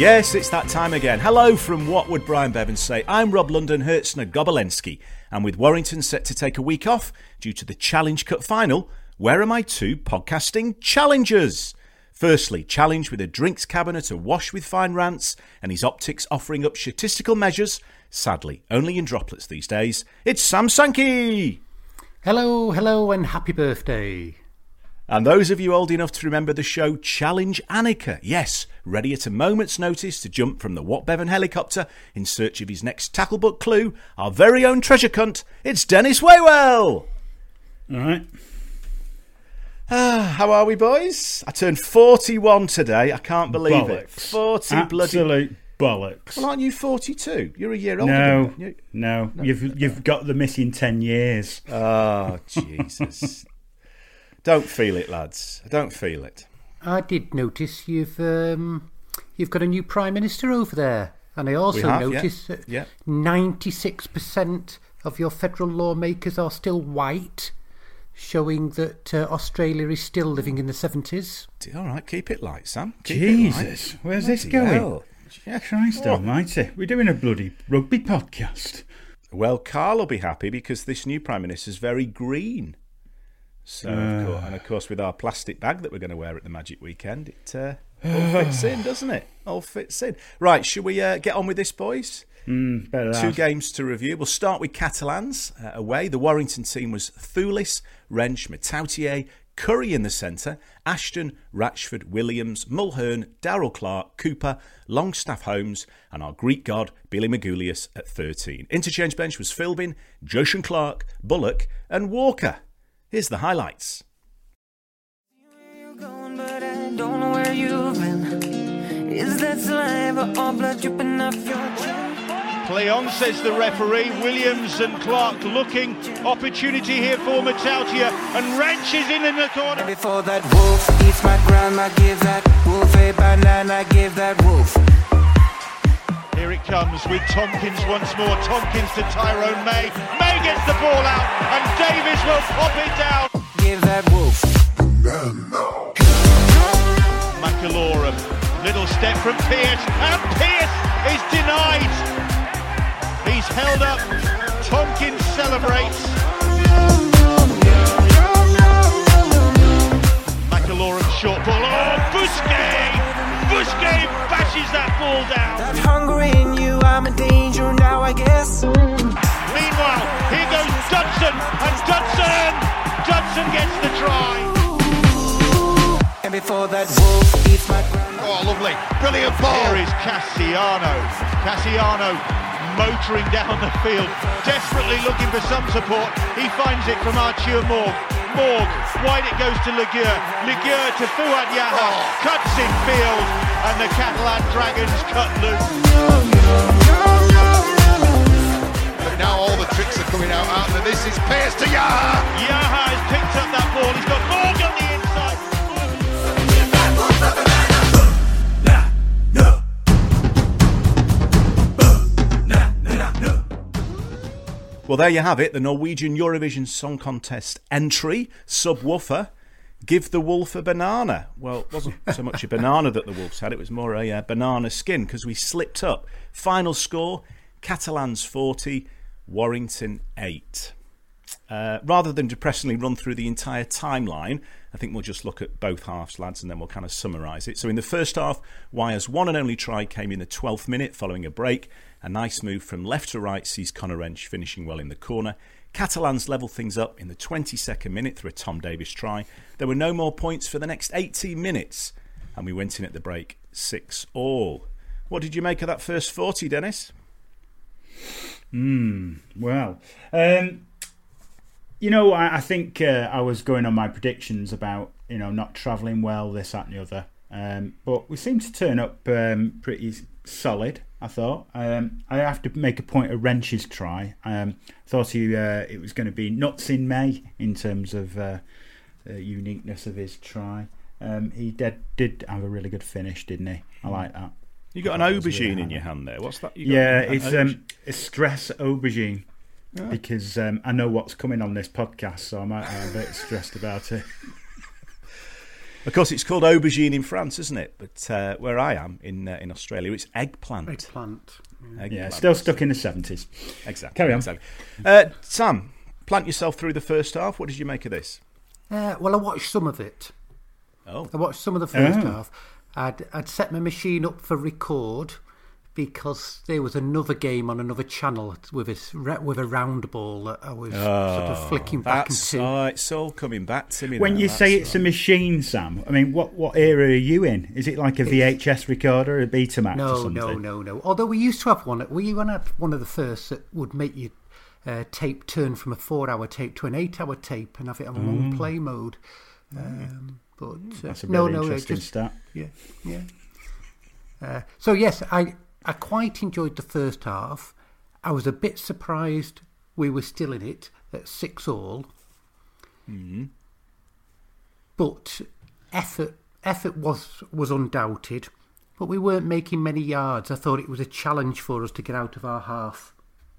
Yes, it's that time again. Hello from What Would Brian Bevan Say? I'm Rob London, Hertzner Gobelensky, and with Warrington set to take a week off due to the Challenge Cup final, where are my two podcasting challengers? Firstly, Challenge with a drinks cabinet awash with fine rants and his optics offering up statistical measures, sadly only in droplets these days. It's Sam Sankey! Hello, and happy birthday. And those of you old enough to remember the show Challenge Annika, yes, ready at a moment's notice to jump from the What Bevan helicopter in search of his next tackle-book clue, our very own treasure cunt, it's Dennis Waywell! All right. How are we, boys? I turned 41 today, I can't believe it. 40 Absolute bollocks. Well, aren't you 42? You're a year older than me. No. You've got the missing 10 years. Oh, Jesus. Don't feel it, lads. I don't feel it. I did notice you've got a new Prime Minister over there. And I also noticed that 96% of your federal lawmakers are still white, showing that Australia is still living in the 70s. All right, keep it light, Sam. Jesus, where's this going? Yeah, Christ almighty. We're doing a bloody rugby podcast. Well, Carl will be happy because this new Prime Minister is very green. So, of course, with our plastic bag that we're going to wear at the Magic Weekend, it all fits in, doesn't it? All fits in. Right, should we get on with this, boys? Better Two games to review. We'll start with Catalans away. The Warrington team was Thulis, Wrench, Matautier, Curry in the centre, Ashton, Ratchford, Williams, Mulhern, Darrell Clark, Cooper, Longstaff Holmes, and our Greek god, Billy Magoulias at 13. Interchange bench was Philbin, Joshan Clark, Bullock, and Walker. Here's the highlights. Don't know where you've been. Is that saliva or blood dripping off your chin? Play on, says the referee. Williams and Clark looking. Opportunity here for Matautier. And Wrench is in the corner. Before that wolf eats my grandma, give that wolf a banana, give that wolf. Here it comes with Tompkins once more. Tompkins to Tyrone May. May gets the ball out. And Davis will pop it down. Give that wolf. McAlorum. Little step from Pearce. And Pearce is denied. He's held up. Tompkins celebrates. McAlorum short ball. Oh, Busquets! Busquets bashes that ball down. That hunger in you, I'm in danger now, I guess. Meanwhile, here goes Dodson. And Dodson gets the try. And before that wolf eats my grandma. Oh, lovely. Brilliant ball. Here is Cassiano. Cassiano motoring down the field, desperately looking for some support. He finds it from Arthur Morg. Morg, wide it goes to Ligueur. Ligueur to Fouad Yaha. Cuts in field, and the Catalan Dragons cut loose. But now all the tricks are coming out, aren't they? This is Pearce to Yaha. Yaha has picked up that ball. He's got Morg on the inside. Well, there you have it, the Norwegian Eurovision Song Contest entry, Subwoofer, Give the Wolf a Banana. Well, it wasn't so much a banana that the Wolves had, it was more a banana skin, because we slipped up. Final score, Catalans 40, Warrington 8. Rather than depressingly run through the entire timeline, I think we'll just look at both halves, lads, and then we'll kind of summarise it. So in the first half, Wyre's one and only try came in the 12th minute following a break. A nice move from left to right sees Conor Wrench finishing well in the corner. Catalans level things up in the 22nd minute through a Tom Davis try. There were no more points for the next 18 minutes, and we went in at the break 6-all. What did you make of that first 40, Dennis? Well, I think I was going on my predictions about, not travelling well, this, that and the other. But we seemed to turn up pretty solid, I thought. I have to make a point of Wrench's try. Thought it was going to be nuts in May in terms of the uniqueness of his try. He did have a really good finish, didn't he? I like that. You got an aubergine in your hand there. What's that? It's a stress aubergine. Oh. Because I know what's coming on this podcast, so I might be a bit stressed about it. Of course, it's called aubergine in France, isn't it? But where I am in Australia, it's eggplant. Eggplant. Yeah, still stuck in the 70s. Exactly. Carry on. Exactly. Sam, plant yourself through the first half. What did you make of this? Well, I watched some of it. Oh. I watched some of the first half. I'd set my machine up for record because there was another game on another channel with a round ball that I was sort of flicking back into. Oh, it's all coming back to me. When now. you say That's it's a machine, Sam, I mean, what era are you in? Is it like a VHS recorder, a Betamax or something? No. Although we used to have one. We had one of the first that would make you tape turn from a 4-hour tape to an 8-hour tape and have it on long play mode. But That's a really interesting just, stat. Yeah. So yes, I quite enjoyed the first half. I was a bit surprised we were still in it at 6-6. But effort was undoubted. But we weren't making many yards. I thought it was a challenge for us to get out of our half.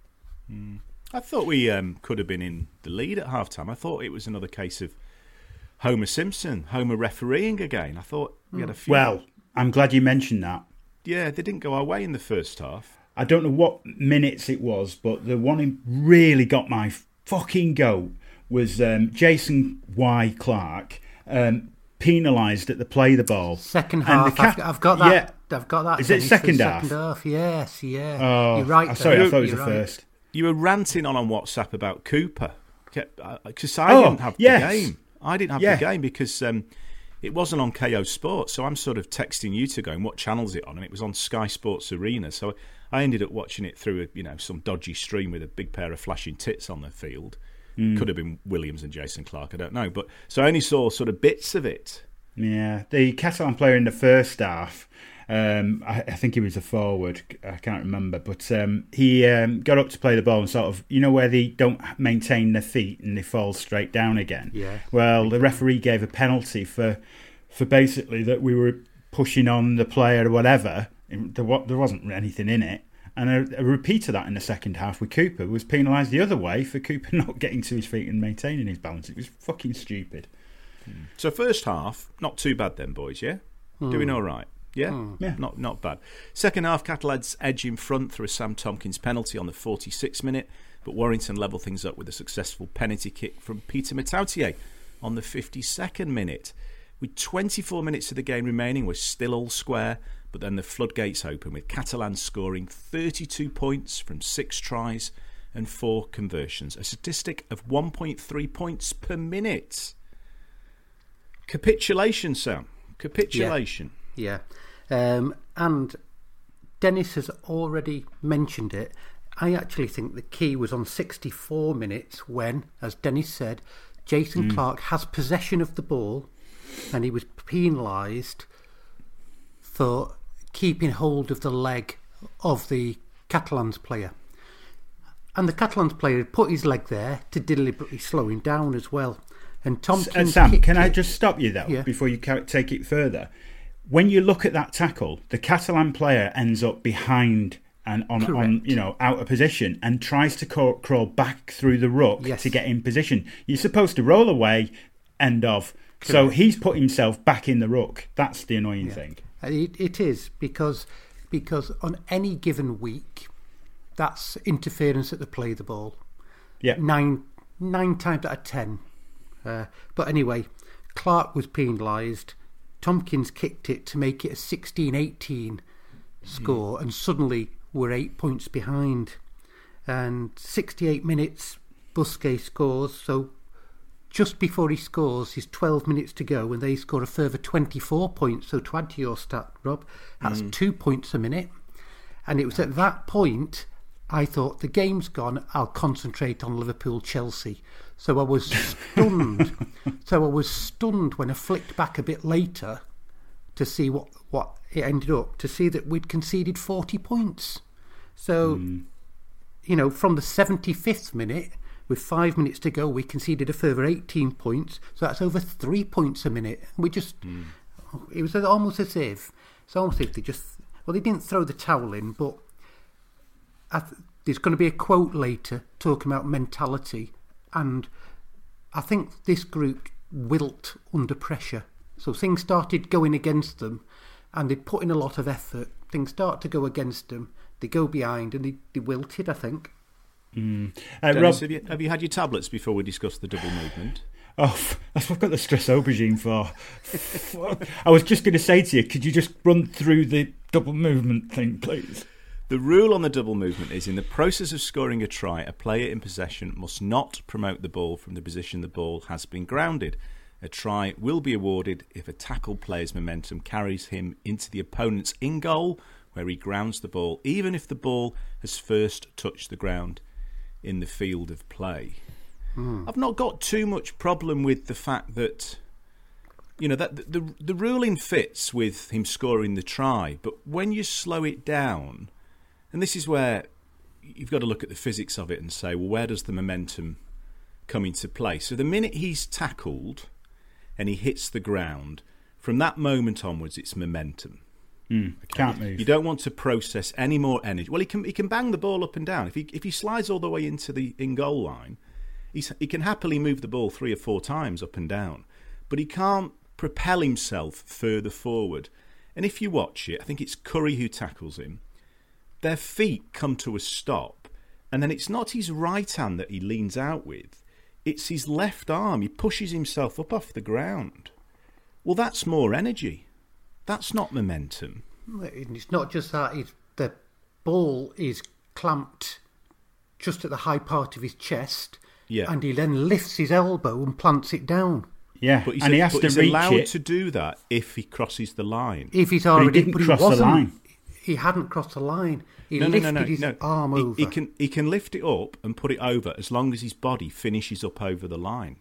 I thought we could have been in the lead at half-time. I thought it was another case of Homer Simpson, Homer refereeing again. I thought we had a few... Well, I'm glad you mentioned that. Yeah, they didn't go our way in the first half. I don't know what minutes it was, but the one who really got my fucking goat was Jason Y. Clark, penalised at the play the ball. Second half, I've got that. Yeah. I've got that. Is it second half? Second half, yes, yeah. Oh, you're right. Sorry, I thought it was the first. You were ranting on WhatsApp about Cooper. Because I didn't have the game. I didn't have the game because... it wasn't on KO Sports, so I'm sort of texting you to going, what channel's it on? And it was on Sky Sports Arena. So I ended up watching it through some dodgy stream with a big pair of flashing tits on the field. Could have been Williams and Jason Clark, I don't know. But so I only saw sort of bits of it. Yeah, the Catalan player in the first half, I think he was a forward, I can't remember, but he got up to play the ball and sort of, where they don't maintain their feet and they fall straight down again. Yeah. Well, the referee gave a penalty for basically that we were pushing on the player or whatever. There wasn't anything in it. And a repeat of that in the second half with Cooper was penalised the other way for Cooper not getting to his feet and maintaining his balance. It was fucking stupid. So first half, not too bad then, boys, yeah? Doing all right. Yeah? Yeah. Not bad. Second half, Catalan's edge in front through a Sam Tompkins penalty on the 46th minute, but Warrington levelled things up with a successful penalty kick from Peter Matautier on the 52nd minute. With 24 minutes of the game remaining, we're still all square, but then the floodgates open with Catalan scoring 32 points from 6 tries and 4 conversions, a statistic of 1.3 points per minute. Capitulation, Sam. Capitulation. Yeah. And Dennis has already mentioned it. I actually think the key was on 64 minutes when, as Dennis said, Jason Clark has possession of the ball and he was penalised for keeping hold of the leg of the Catalans player. And the Catalans player had put his leg there to deliberately slow him down as well. And Tompkins Sam, can I just stop you though before you take it further? When you look at that tackle, the Catalan player ends up behind and on out of position and tries to crawl back through the ruck to get in position. You're supposed to roll away, end of. Correct. So he's put himself back in the ruck. That's the annoying thing. It is because on any given week, that's interference at the play the ball. Yeah, 9 times out of 10. But anyway, Clark was penalised. Tompkins kicked it to make it a 16-18 score, and suddenly we're 8 points behind. And 68 minutes, Busquets scores. So just before he scores, he's 12 minutes to go, and they score a further 24 points. So to add to your stat, Rob, that's 2 points a minute. And it was at that point I thought, the game's gone, I'll concentrate on Liverpool-Chelsea. So I was stunned. When I flicked back a bit later to see what it ended up, to see that we'd conceded 40 points. So, from the 75th minute, with 5 minutes to go, we conceded a further 18 points. So that's over 3 points a minute. We just, it was almost as if they just, they didn't throw the towel in, but there's going to be a quote later talking about mentality. And I think this group wilt under pressure. So things started going against them, and they put in a lot of effort. Things start to go against them. They go behind, and they wilted, I think. Dennis, Rob, have you had your tablets before we discuss the double movement? oh, that's what I've got the stress aubergine for. I was just going to say to you, could you just run through the double movement thing, please? The rule on the double movement is in the process of scoring a try, a player in possession must not promote the ball from the position the ball has been grounded. A try will be awarded if a tackle player's momentum carries him into the opponent's in goal, where he grounds the ball, even if the ball has first touched the ground in the field of play. I've not got too much problem with the fact that, that the ruling fits with him scoring the try, but when you slow it down, and this is where you've got to look at the physics of it and say, well, where does the momentum come into play? So the minute he's tackled and he hits the ground, from that moment onwards, it's momentum. Okay. Can't move. You don't want to process any more energy. Well, he can bang the ball up and down. If he slides all the way into the in-goal line, he can happily move the ball 3 or 4 times up and down, but he can't propel himself further forward. And if you watch it, I think it's Curry who tackles him. Their feet come to a stop, and then it's not his right hand that he leans out with. It's his left arm. He pushes himself up off the ground. Well, that's more energy. That's not momentum. It's not just that. The ball is clamped just at the high part of his chest, and he then lifts his elbow and plants it down. Yeah, but and he has to he's reach allowed it. To do that if he crosses the line. If he's already didn't cross the line. He hadn't crossed the line. He No, lifted his arm over. He can lift it up and put it over as long as his body finishes up over the line.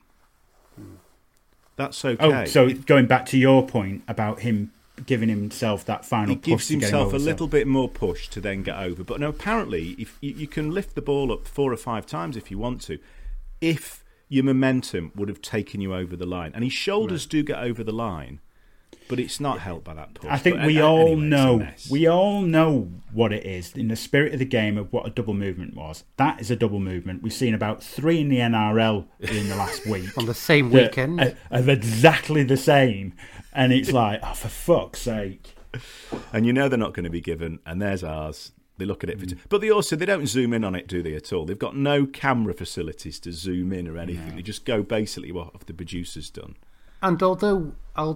That's okay. Oh, so going back to your point about him giving himself that final push, he gives to get himself him a over, little bit more push to then get over. But no, apparently, if you can lift the ball up 4 or 5 times if you want to, if your momentum would have taken you over the line, and his shoulders do get over the line, but it's not helped by that push. I think but we all anyway, know. it's a mess. We all know what it is in the spirit of the game of what a double movement was. That is a double movement. We've seen about 3 in the NRL in the last week on the same weekend of exactly the same, and it's like, oh, for fuck's sake! And they're not going to be given, and there's ours. They look at it, but they don't zoom in on it, do they, at all? They've got no camera facilities to zoom in or anything. No. They just go basically what the producer's done. And although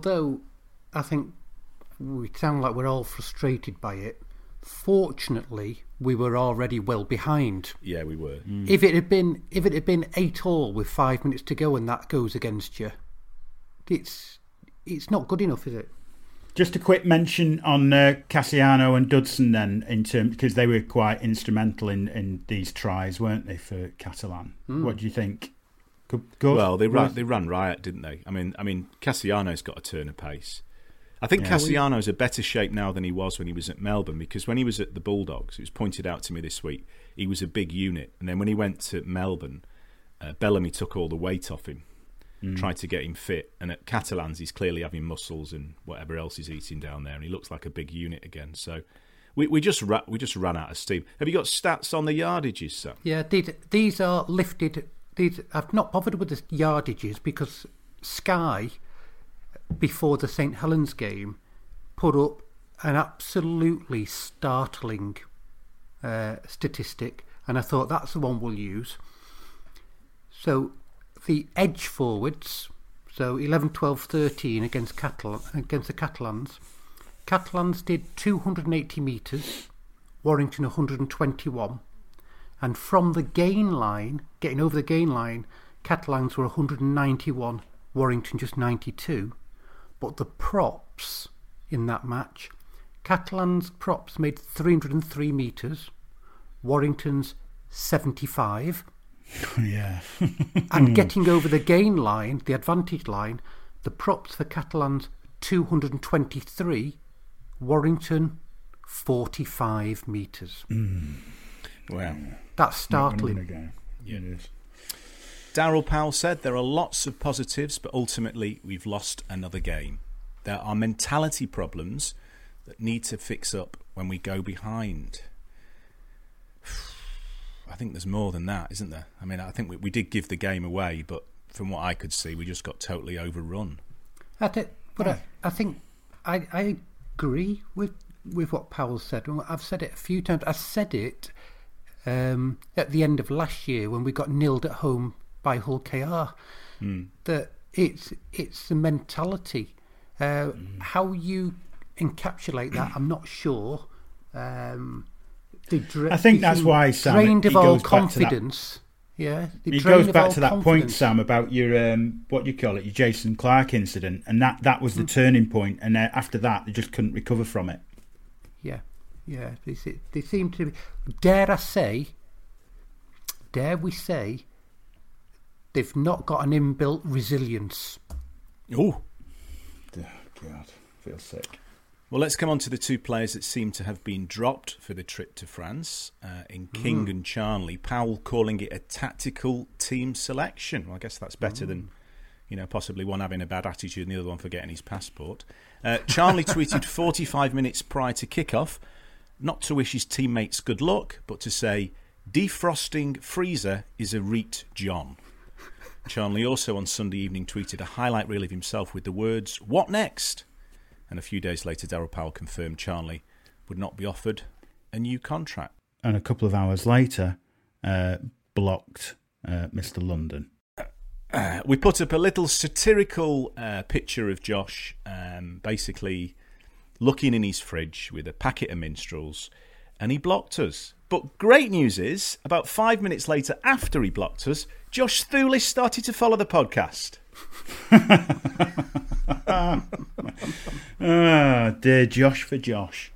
I think we sound like we're all frustrated by it, fortunately we were already well behind. Yeah, we were. If it had been 8-8 with 5 minutes to go and that goes against you, it's not good enough, is it? Just a quick mention on Cassiano and Dudson then, in terms, because they were quite instrumental in these tries, weren't they, for Catalan? What do you think? Good? Well, they ran riot, didn't they? I mean, Cassiano's got a turn of pace. I think Cassiano's a better shape now than he was when he was at Melbourne, because when he was at the Bulldogs, it was pointed out to me this week, he was a big unit, and then when he went to Melbourne, Bellamy took all the weight off him. Tried to get him fit, and at Catalans he's clearly having muscles and whatever else he's eating down there, and he looks like a big unit again. So we just ran out of steam. Have you got stats on the yardages, Sam? Yeah, these are lifted. I've not bothered with the yardages because Sky, before the St Helens game, put up an absolutely startling statistic, and I thought that's the one we'll use. So the edge forwards, so 11, 12, 13 against the Catalans. Catalans did 280 metres, Warrington 121. And from the gain line, getting over the gain line, Catalans were 191, Warrington just 92. But the props in that match, Catalans' props made 303 metres, Warrington's 75. Yeah. And getting over the gain line, the advantage line, the props for Catalans 223, Warrington 45 metres. Wow. That's startling. Yeah, it is. Daryl Powell said there are lots of positives, but ultimately we've lost another game. There are mentality problems that need to fix up when we go behind. I think there's more than that, isn't there? I mean, I think we did give the game away, but from what I could see, we just got totally overrun. But I think I agree with what Powell said. I've said it a few times. I said it at the end of last year when we got nilled at home by Hull KR. That it's the mentality. How you encapsulate that, I'm not sure. I think that's why, Sam, drained of all goes back confidence. It goes back to that point, Sam, about your what do you call it, your Jason Clarke incident, and that was the turning point. And after that, they just couldn't recover from it. Yeah. They seem to be. Dare we say, they've not got an inbuilt resilience. Oh, God, I feel sick. Well, let's come on to the two players that seem to have been dropped for the trip to France in King and Charnley. Powell calling it a tactical team selection. Well, I guess that's better than, possibly one having a bad attitude and the other one forgetting his passport. Charnley tweeted 45 minutes prior to kickoff, not to wish his teammates good luck, but to say, defrosting freezer is a reet, John. Charnley also on Sunday evening tweeted a highlight reel of himself with the words, "What next?" And a few days later, Daryl Powell confirmed Charnley would not be offered a new contract. And a couple of hours later, blocked Mr. London. We put up a little satirical picture of Josh, basically looking in his fridge with a packet of minstrels, and he blocked us. But great news is, about 5 minutes later after he blocked us, Josh Thulis started to follow the podcast. Dear Josh for Josh.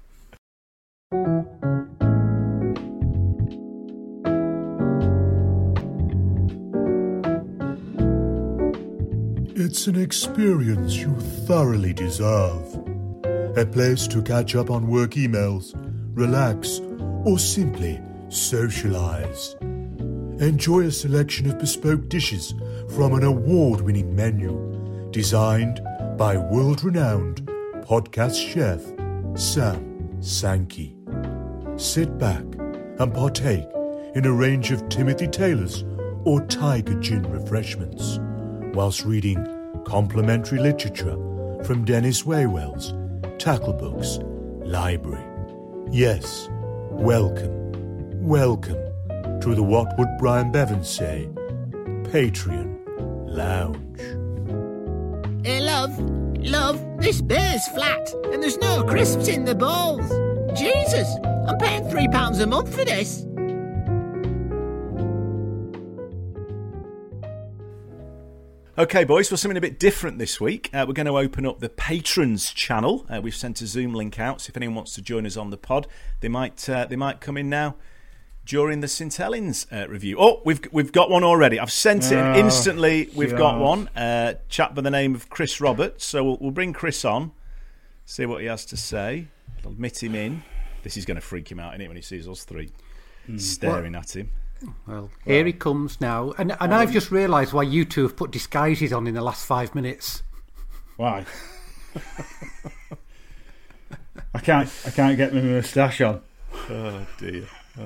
It's an experience you thoroughly deserve. A place to catch up on work emails, relax, or simply socialise. Enjoy a selection of bespoke dishes from an award-winning menu designed by world-renowned podcast chef Sam Sankey. Sit back and partake in a range of Timothy Taylor's or Tiger Gin refreshments whilst reading complimentary literature from Dennis Waywell's Tackle Books Library. Yes, welcome to the what would Brian Bevan say, Patreon Lounge. Hey, love, this beer's flat and there's no crisps in the bowls. Jesus, I'm paying £3 a month for this. Okay, boys, well, something a bit different this week. We're going to open up the Patrons channel. We've sent a Zoom link out, so if anyone wants to join us on the pod, they might come in now during the St Helens review. Oh, we've got one already. I've sent it, and instantly we've got one. Chap by the name of Chris Roberts. So we'll bring Chris on, see what he has to say. I'll admit him in. This is going to freak him out, isn't it, when he sees us three staring at him. Well, here he comes now. And I've just realised why you two have put disguises on in the last 5 minutes. Why? I can't get my moustache on. Oh dear.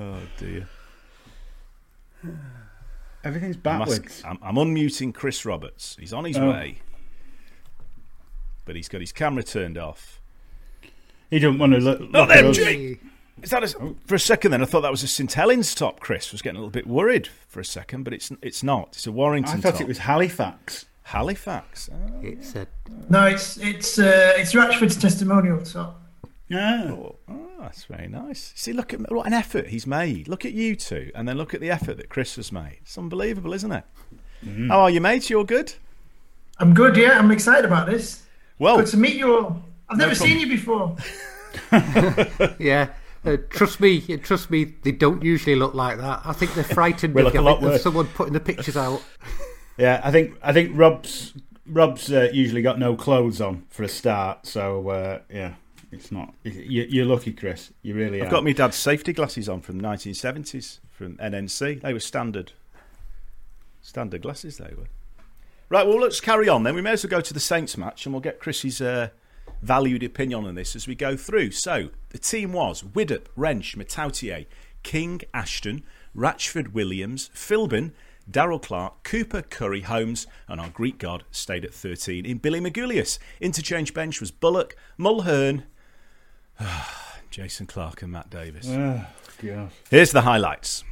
Everything's backwards. I'm unmuting Chris Roberts. He's on his way. But he's got his camera turned off. He don't want to look. Not MG! Is that for a second then, I thought that was a St Helens top, Chris. I was getting a little bit worried for a second, but it's not. It's a Warrington top. I thought it was Halifax. Halifax? Oh, it's a... No, it's Ratchford's testimonial top. Yeah. Oh, that's very nice. See, look at what an effort he's made. Look at you two, and then look at the effort that Chris has made. It's unbelievable, isn't it? Mm. How are you, mate? You all good? I'm good, yeah. I'm excited about this. Well, good to meet you all. I've never seen you before. Yeah. Trust me, they don't usually look like that. I think they're frightened of someone putting the pictures out. Yeah, I think Rob's usually got no clothes on for a start, so yeah, it's not. You're lucky, Chris. You really are. I've got my dad's safety glasses on from the 1970s from NNC. They were standard glasses. They were. Right, well, let's carry on then. We may as well go to the Saints match, and we'll get Chris's valued opinion on this as we go through. So the team was Widdop, Wrench, Matautier, King, Ashton, Ratchford, Williams, Philbin, Daryl Clark, Cooper, Curry, Holmes, and our Greek god stayed at 13 in Billy Magoulias. Interchange bench was Bullock, Mulhern, Jason Clark and Matt Davis. Oh, God. Here's the highlights.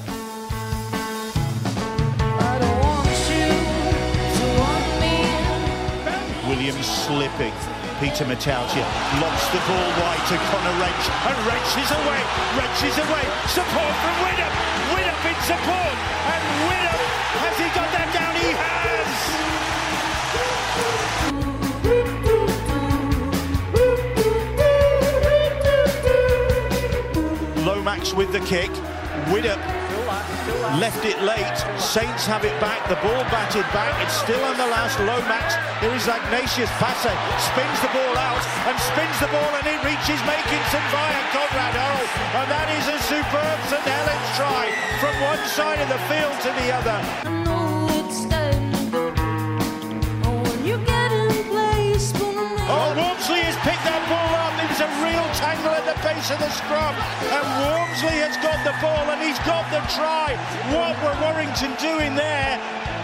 Williams slipping. Peter Matautia lobs the ball wide to Conor Wrench, and Wrench is away. Support from Widdop. Widdop in support, and Widdop, has he got that down? He has. Lomax with the kick. Widdop left it late. Saints have it back. The ball batted back. It's still on the last. Lomax. There is Ignatius Passe. Spins the ball out and spins the ball, and it reaches Makinson via Conrad Hull. And that is a superb St Helens try from one side of the field to the other. Oh, Walmsley has picked that ball up. There's a real tangle at the base of the scrum. And Walmsley has got the ball and he's got the try. What were Warrington doing there?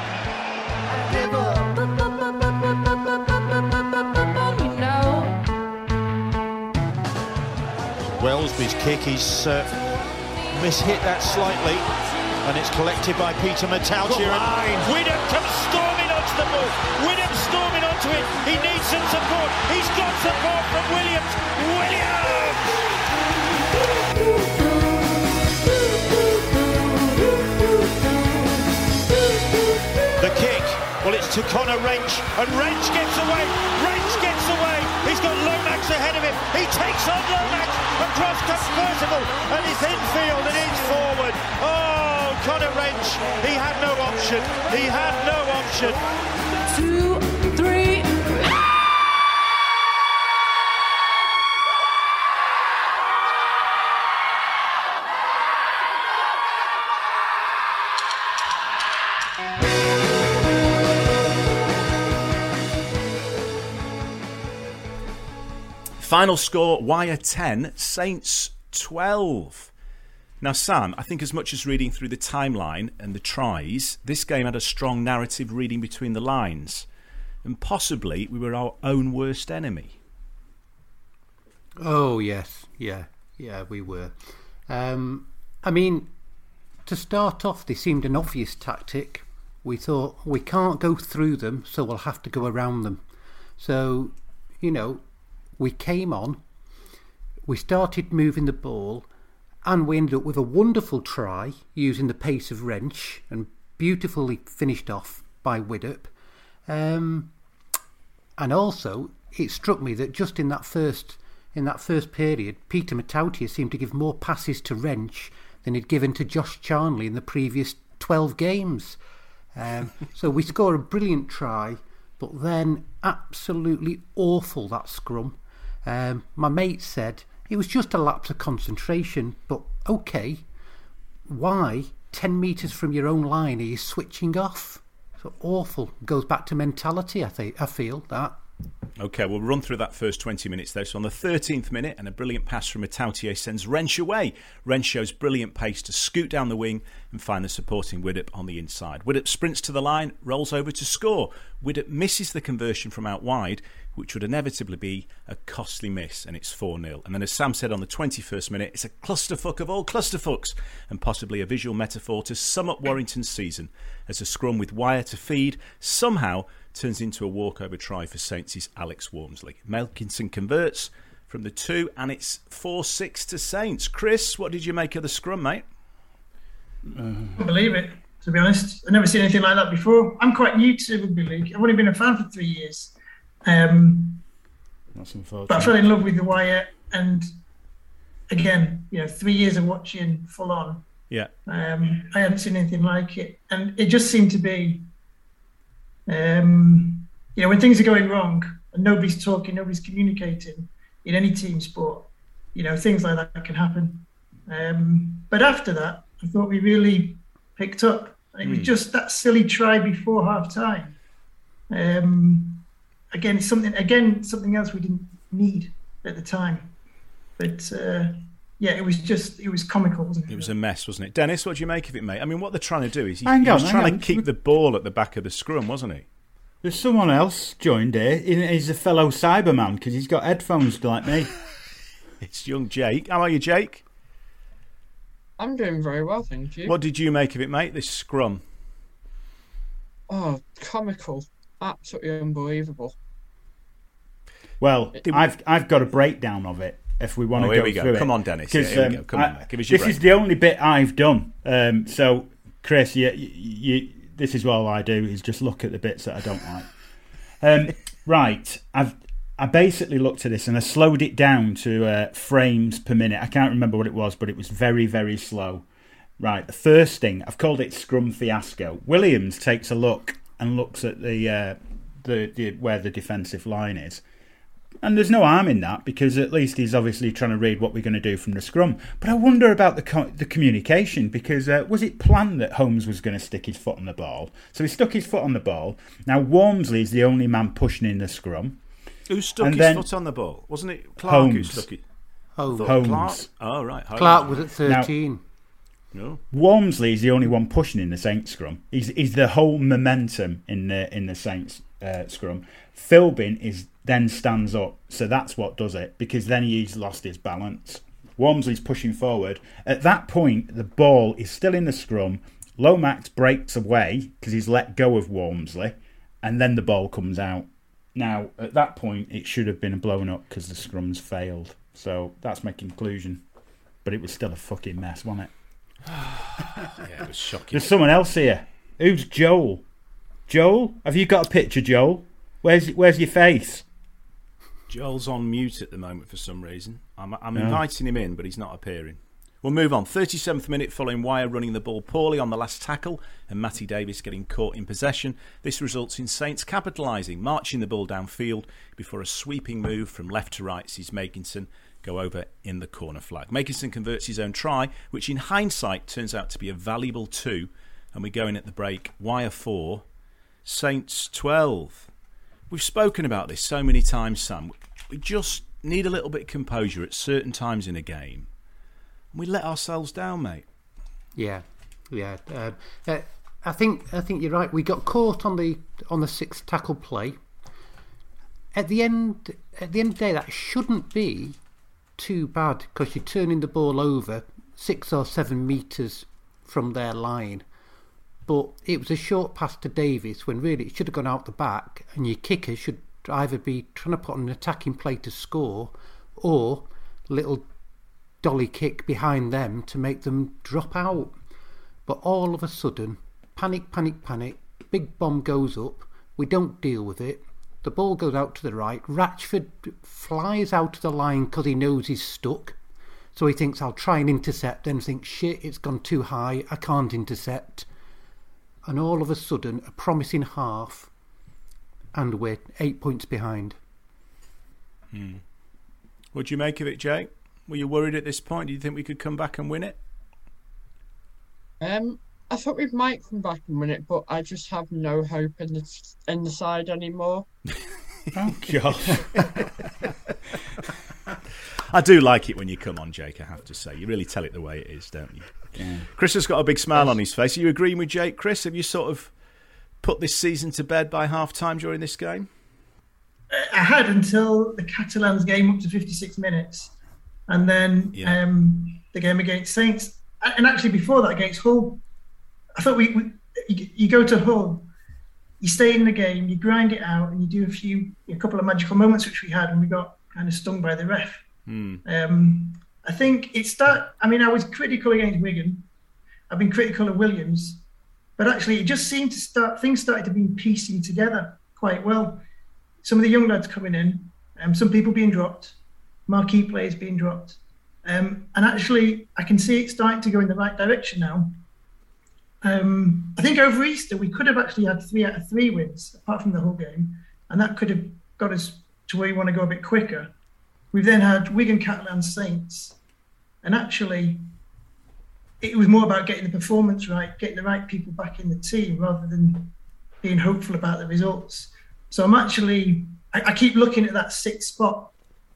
Wellesby's kick, he's mishit that slightly. And it's collected by Peter Matautia. Widdop comes storming onto the ball. Widdop storming onto it. He needs some support. He's got support from Williams. The kick. Well, it's to Conor Wrench. And Wrench gets away. He's got Lomax ahead of him. He takes on Lomax. Across comes Percival. And it's infield and it's forward. Oh! Conor Wrench, he had no option. 2, 3. Final score, Wyre 10, Saints 12. Now, Sam, I think as much as reading through the timeline and the tries, this game had a strong narrative reading between the lines. And possibly we were our own worst enemy. Oh, yes. Yeah, we were. I mean, to start off, they seemed an obvious tactic. We thought, we can't go through them, so we'll have to go around them. So, we came on, we started moving the ball, and we ended up with a wonderful try using the pace of Wrench and beautifully finished off by Widdop. And also, it struck me that just in that first period, Peter Matautia seemed to give more passes to Wrench than he'd given to Josh Charnley in the previous 12 games. So we score a brilliant try, but then absolutely awful, that scrum. My mate said it was just a lapse of concentration, but okay, why 10 metres from your own line are you switching off? So awful. Goes back to mentality, I feel that. OK, we'll run through that first 20 minutes though. So on the 13th minute, and a brilliant pass from Matautia sends Wrench away. Wrench shows brilliant pace to scoot down the wing and find the supporting Widdop on the inside. Widdop sprints to the line, rolls over to score. Widdop misses the conversion from out wide, which would inevitably be a costly miss, and it's 4-0. And then as Sam said on the 21st minute, it's a clusterfuck of all clusterfucks, and possibly a visual metaphor to sum up Warrington's season, as a scrum with Wyre to feed somehow turns into a walkover try for Saints' Alex Walmsley. Melkinson converts from the 2, and it's 4-6 to Saints. Chris, what did you make of the scrum, mate? I can't believe it, to be honest. I've never seen anything like that before. I'm quite new to rugby league. I've only been a fan for 3 years. That's unfortunate. But I fell in love with the Wyre, and again, 3 years of watching full on. Yeah. I hadn't seen anything like it, and it just seemed to be, when things are going wrong and nobody's talking, nobody's communicating in any team sport, things like that can happen. But after that, I thought we really picked up. It was just that silly try before half time. Something else we didn't need at the time. But yeah, it was comical, wasn't it? It was a mess, wasn't it? Dennis, what do you make of it, mate? I mean, what they're trying to do is he Hang was on. trying to keep the ball at the back of the scrum, wasn't he? There's someone else joined here. He's a fellow Cyberman because he's got headphones like me. It's young Jake. How are you, Jake? I'm doing very well, thank you. What did you make of it, mate, this scrum? Oh, comical. Absolutely unbelievable. Well, I've got a breakdown of it if we want to go through it. Come on, Dennis. Yeah, here we go. Come on, give us your breakdown. This is the only bit I've done. So, Chris, you, this is what all I do is just look at the bits that I don't like. Right, I basically looked at this and I slowed it down to frames per minute. I can't remember what it was, but it was very, very slow. Right, the first thing, I've called it scrum fiasco. Williams takes a look and looks at the where the defensive line is. And there's no harm in that because at least he's obviously trying to read what we're going to do from the scrum. But I wonder about the communication because was it planned that Holmes was going to stick his foot on the ball? So he stuck his foot on the ball. Now Walmsley is the only man pushing in the scrum. Who stuck his foot on the ball? Wasn't it Clark who stuck it? Holmes. Clark? Oh, right. Holmes. Clark was at 13. No. Walmsley is the only one pushing in the Saints scrum. He's the whole momentum in the Saints scrum. Philbin then stands up, so that's what does it because then he's lost his balance. Walmsley's pushing forward. At that point, the ball is still in the scrum. Lomax breaks away because he's let go of Walmsley, and then the ball comes out. Now, at that point, it should have been blown up because the scrum's failed. So that's my conclusion. But it was still a fucking mess, wasn't it? Yeah, it was shocking. There's someone else here. Who's Joel? Joel? Have you got a picture, Joel? Where's your face? Joel's on mute at the moment for some reason. I'm inviting him in, but he's not appearing. We'll move on. 37th minute following Wire running the ball poorly on the last tackle and Matty Davis getting caught in possession. This results in Saints capitalising, marching the ball downfield before a sweeping move from left to right sees Makinson go over in the corner flag. Makinson converts his own try, which in hindsight turns out to be a valuable 2, and we go in at the break. Wire 4, Saints 12. We've spoken about this so many times, Sam. We just need a little bit of composure at certain times in a game. We let ourselves down, mate. Yeah. I think you're right. We got caught on the 6th tackle play. At the end of the day, that shouldn't be too bad because you're turning the ball over 6 or 7 metres from their line. But it was a short pass to Davis when really it should have gone out the back, and your kicker should either be trying to put on an attacking play to score or little dolly kick behind them to make them drop out. But all of a sudden, panic, big bomb goes up, we don't deal with it, the ball goes out to the right, Ratchford flies out to the line because he knows he's stuck, so he thinks I'll try and intercept, then thinks shit, it's gone too high, I can't intercept, and all of a sudden a promising half and we're 8 points behind. What do you make of it, Jake? Were you worried at this point? Do you think we could come back and win it? I thought we might come back and win it, but I just have no hope in the side anymore. Oh, God. I do like it when you come on, Jake, I have to say. You really tell it the way it is, don't you? Yeah. Chris has got a big smile on his face. Are you agreeing with Jake, Chris? Have you sort of put this season to bed by half-time during this game? I had until the Catalans game up to 56 minutes. And then the game against Saints, and actually before that against Hull, I thought you go to Hull, you stay in the game, you grind it out, and you do a couple of magical moments which we had, and we got kind of stung by the ref. I think I was critical against Wigan. I've been critical of Williams, but actually it just seemed to things started to be piecing together quite well. Some of the young lads coming in, some people being dropped. Marquee players being dropped. And actually, I can see it starting to go in the right direction now. I think over Easter, we could have actually had 3 out of 3 wins, apart from the whole game. And that could have got us to where we want to go a bit quicker. We've then had Wigan, Catalans, Saints. And actually, it was more about getting the performance right, getting the right people back in the team, rather than being hopeful about the results. So I'm actually, I keep looking at that 6th spot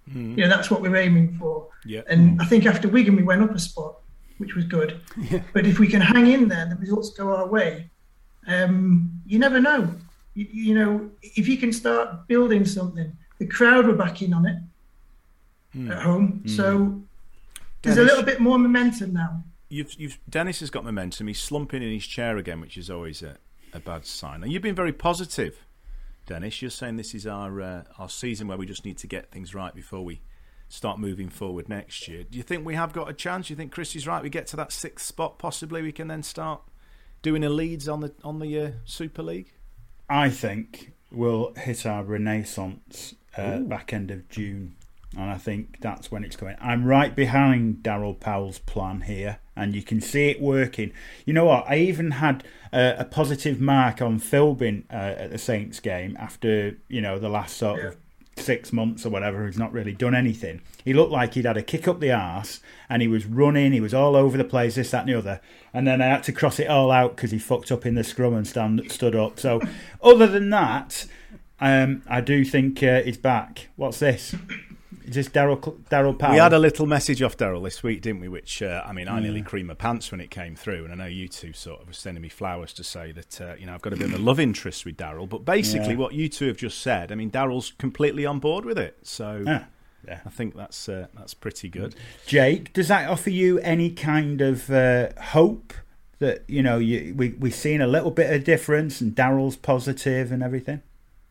You know, that's what we're aiming for. Yeah. And I think after Wigan, we went up a spot, which was good. Yeah. But if we can hang in there, the results go our way. You never know. You know, if you can start building something, the crowd were backing on it at home. So there's a little bit more momentum now. Dennis has got momentum. He's slumping in his chair again, which is always a bad sign. And you've been very positive, Dennis. You're saying this is our season where we just need to get things right before we start moving forward next year. Do you think we have got a chance? Do you think Christy's right? We get to that 6th spot, possibly we can then start doing a Leeds on the Super League? I think we'll hit our renaissance back end of June. And I think that's when it's coming. I'm right behind Daryl Powell's plan here, and you can see it working. You know what? I even had a positive mark on Philbin at the Saints game after, you know, the last sort of 6 months or whatever. He's not really done anything. He looked like he'd had a kick up the arse, and he was running. He was all over the place, this, that, and the other. And then I had to cross it all out because he fucked up in the scrum and stood up. So, other than that, I do think he's back. What's this? Is this Daryl Powell? We had a little message off Daryl this week, didn't we? Which, I nearly creamed my pants when it came through. And I know you two sort of were sending me flowers to say that, I've got a bit of a love interest with Daryl. But basically what you two have just said, I mean, Daryl's completely on board with it. So I think that's pretty good. Jake, does that offer you any kind of hope that, you know, we've seen a little bit of difference and Daryl's positive and everything?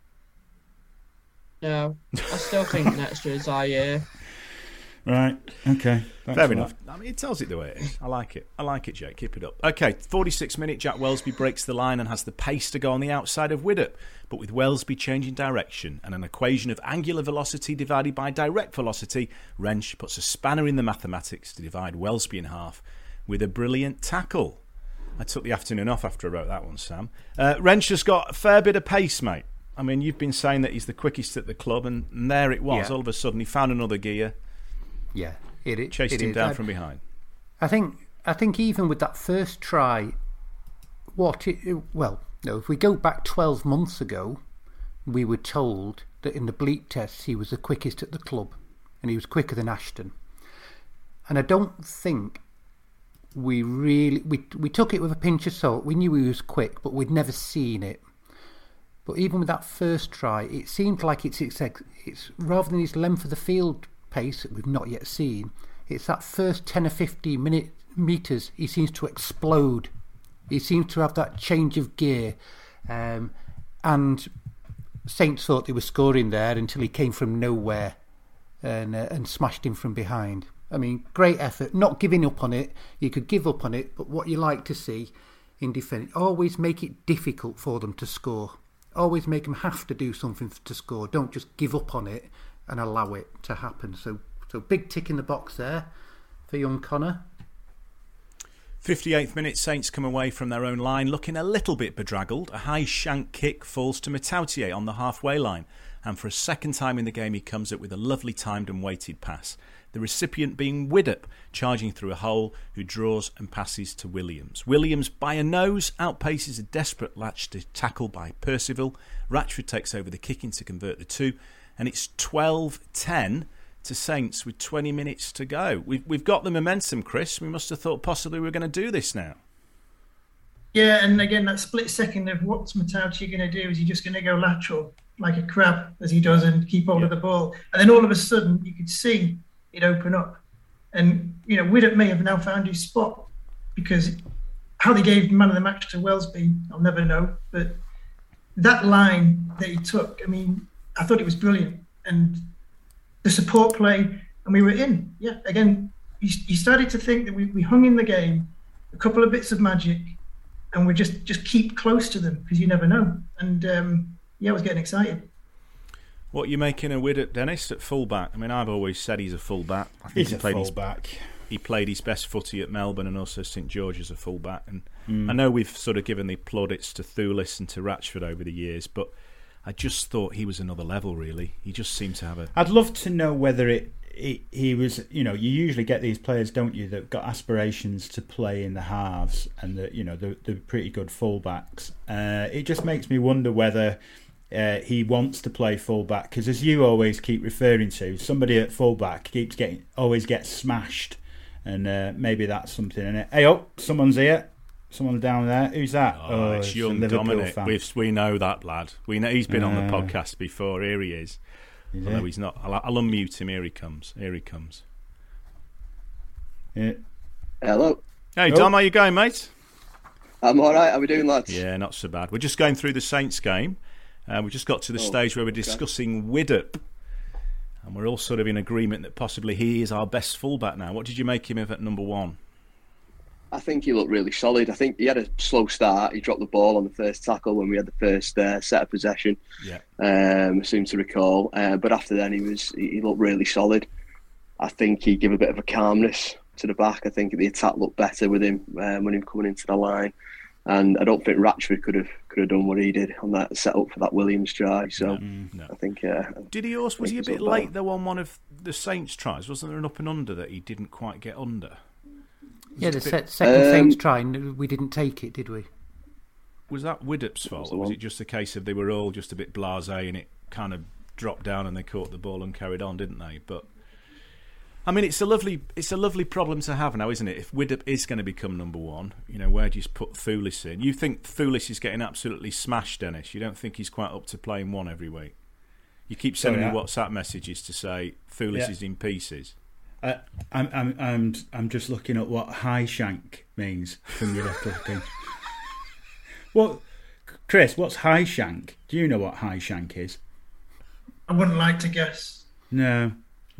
No, I still think next year's our year. Right, okay. Fair enough. I mean, it tells it the way it is. I like it, Jake. Keep it up. Okay, 46th minute, Jack Welsby breaks the line and has the pace to go on the outside of Widdop. But with Welsby changing direction and an equation of angular velocity divided by direct velocity, Wrench puts a spanner in the mathematics to divide Welsby in half with a brilliant tackle. I took the afternoon off after I wrote that one, Sam. Wrench has got a fair bit of pace, mate. I mean, you've been saying that he's the quickest at the club, and there it was. Yeah. All of a sudden, he found another gear. Yeah, chased him down from behind. I think even with that first try, if we go back 12 months ago, we were told that in the bleep tests he was the quickest at the club, and he was quicker than Ashton. And I don't think we took it with a pinch of salt. We knew he was quick, but we'd never seen it. But even with that first try, it seemed like it's rather than his length of the field pace that we've not yet seen, it's that first 10 or 15 metres he seems to explode. He seems to have that change of gear. And Saints thought they were scoring there until he came from nowhere and smashed him from behind. I mean, great effort, not giving up on it. You could give up on it, but what you like to see in defence, always make it difficult for them to score. Always make them have to do something to score. Don't just give up on it and allow it to happen. So big tick in the box there for young Connor. 58th minute, Saints come away from their own line looking a little bit bedraggled. A high shank kick falls to Matautier on the halfway line, and for a second time in the game he comes up with a lovely timed and weighted pass. The recipient being Widdop, charging through a hole, who draws and passes to Williams. Williams, by a nose, outpaces a desperate latch to tackle by Percival. Ratchford takes over the kicking to convert the two, and it's 12-10 to Saints with 20 minutes to go. We've got the momentum, Chris. We must have thought possibly we were going to do this now. Yeah, and again, that split second of what's Matautier going to do? Is he just going to go lateral like a crab, as he does, and keep hold of the ball? And then all of a sudden, you could see it open up. And, you know, Widdop may have now found his spot, because how they gave man of the match to Welsby, I'll never know. But that line that he took, I mean, I thought it was brilliant. And the support play, and we were in. Yeah, again, you started to think that we hung in the game, a couple of bits of magic, and we just keep close to them, because you never know. And, I was getting excited. What are you making of Widdop, Dennis, at fullback? I mean, I've always said he's a fullback. I think he's a fullback. He played his best footy at Melbourne and also St George as a fullback. And I know we've sort of given the plaudits to Thulis and to Ratchford over the years, but I just thought he was another level, really. He just seemed to have a... I'd love to know whether he was... You know, you usually get these players, don't you, that got aspirations to play in the halves and, they're pretty good fullbacks. It just makes me wonder whether he wants to play fullback, because as you always keep referring to, somebody at fullback always gets smashed, and maybe that's something in it. Hey, someone's here. Someone down there. Who's that? Oh, it's young Dominic. We know that lad. We know he's been on the podcast before. Here he is. Although he's not. I'll unmute him. Here he comes. Yeah. Hello. Hey, Dom, how you going, mate? I'm all right. How we doing, lads? Yeah, not so bad. We're just going through the Saints game. We just got to the stage where we're discussing Widdop. And we're all sort of in agreement that possibly he is our best fullback now. What did you make him of at number 1? I think he looked really solid. I think he had a slow start. He dropped the ball on the first tackle when we had the first set of possession. Yeah. I seem to recall. But after then, he looked really solid. I think he gave a bit of a calmness to the back. I think the attack looked better with him when he was coming into the line. And I don't think Ratchford could have done what he did on that set up for that Williams try. So I think. Did he also? Was he a bit late though on one of the Saints tries? Wasn't there an up and under that he didn't quite get under? Yeah, the second Saints try, we didn't take it, did we? Was that Widdop's fault, or was it just a case of they were all just a bit blasé and it kind of dropped down and they caught the ball and carried on, didn't they? But I mean, it's a lovely problem to have now, isn't it? If Widdop is going to become number 1, where do you put Thulis in? You think Thulis is getting absolutely smashed, Dennis? You don't think he's quite up to playing 1 every week? You keep sending me WhatsApp messages to say Thulis is in pieces. I'm just looking at what high shank means from your little thing. Well, Chris, what's high shank? Do you know what high shank is? I wouldn't like to guess. No.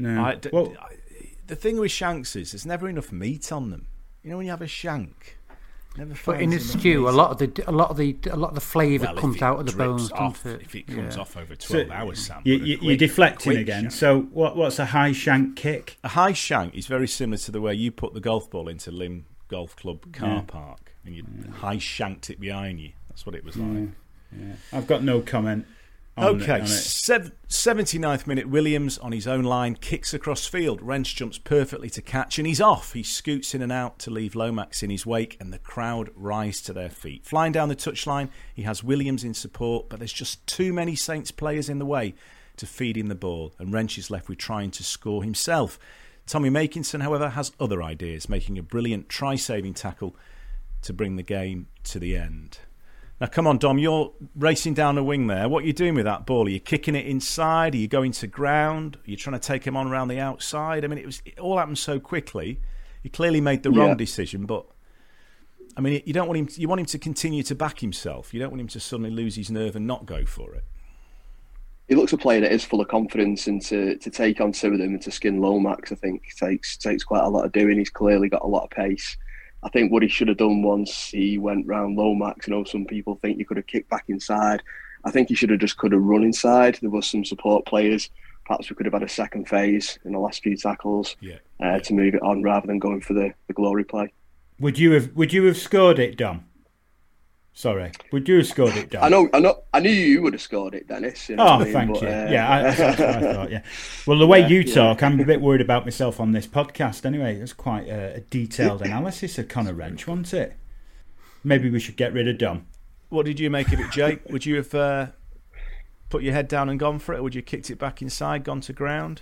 The thing with shanks is there's never enough meat on them. When you have a shank, but in a stew, a lot of the flavour comes out of the bones. If it comes off over 12 hours, Sam. You're deflecting again. Shank. So what's a high shank kick? A high shank is very similar to the way you put the golf ball into Lim Golf Club car park and you high shanked it behind you. That's what it was like. Yeah. I've got no comment. Okay, 79th minute, Williams on his own line kicks across field. Wrench jumps perfectly to catch and he's off. He scoots in and out to leave Lomax in his wake and the crowd rise to their feet. Flying down the touchline, he has Williams in support, but there's just too many Saints players in the way to feed him the ball and Wrench is left with trying to score himself. Tommy Makinson, however, has other ideas, making a brilliant try-saving tackle to bring the game to the end. Now, come on, Dom, you're racing down the wing there. What are you doing with that ball? Are you kicking it inside? Are you going to ground? Are you trying to take him on around the outside? I mean, it all happened so quickly. He clearly made the wrong decision, but I mean, you don't want him. You want him to continue to back himself. You don't want him to suddenly lose his nerve and not go for it. He looks a player that is full of confidence, and to take on 2 of them and to skin Lomax, I think takes quite a lot of doing. He's clearly got a lot of pace. I think what he should have done once he went round Lomax, some people think you could have kicked back inside. I think he should have just run inside. There was some support players. Perhaps we could have had a second phase in the last few tackles to move it on rather than going for the glory play. Would you have scored it, Dom? Sorry, would you have scored it, Dom? I knew you would have scored it, Dennis. Thank you. That's what I thought. Yeah. Well, the way you talk, I'm a bit worried about myself on this podcast. Anyway, it's quite a detailed analysis of Conor Wrench, wasn't it? Maybe we should get rid of Dom. What did you make of it, Jake? Would you have put your head down and gone for it, or would you have kicked it back inside, gone to ground?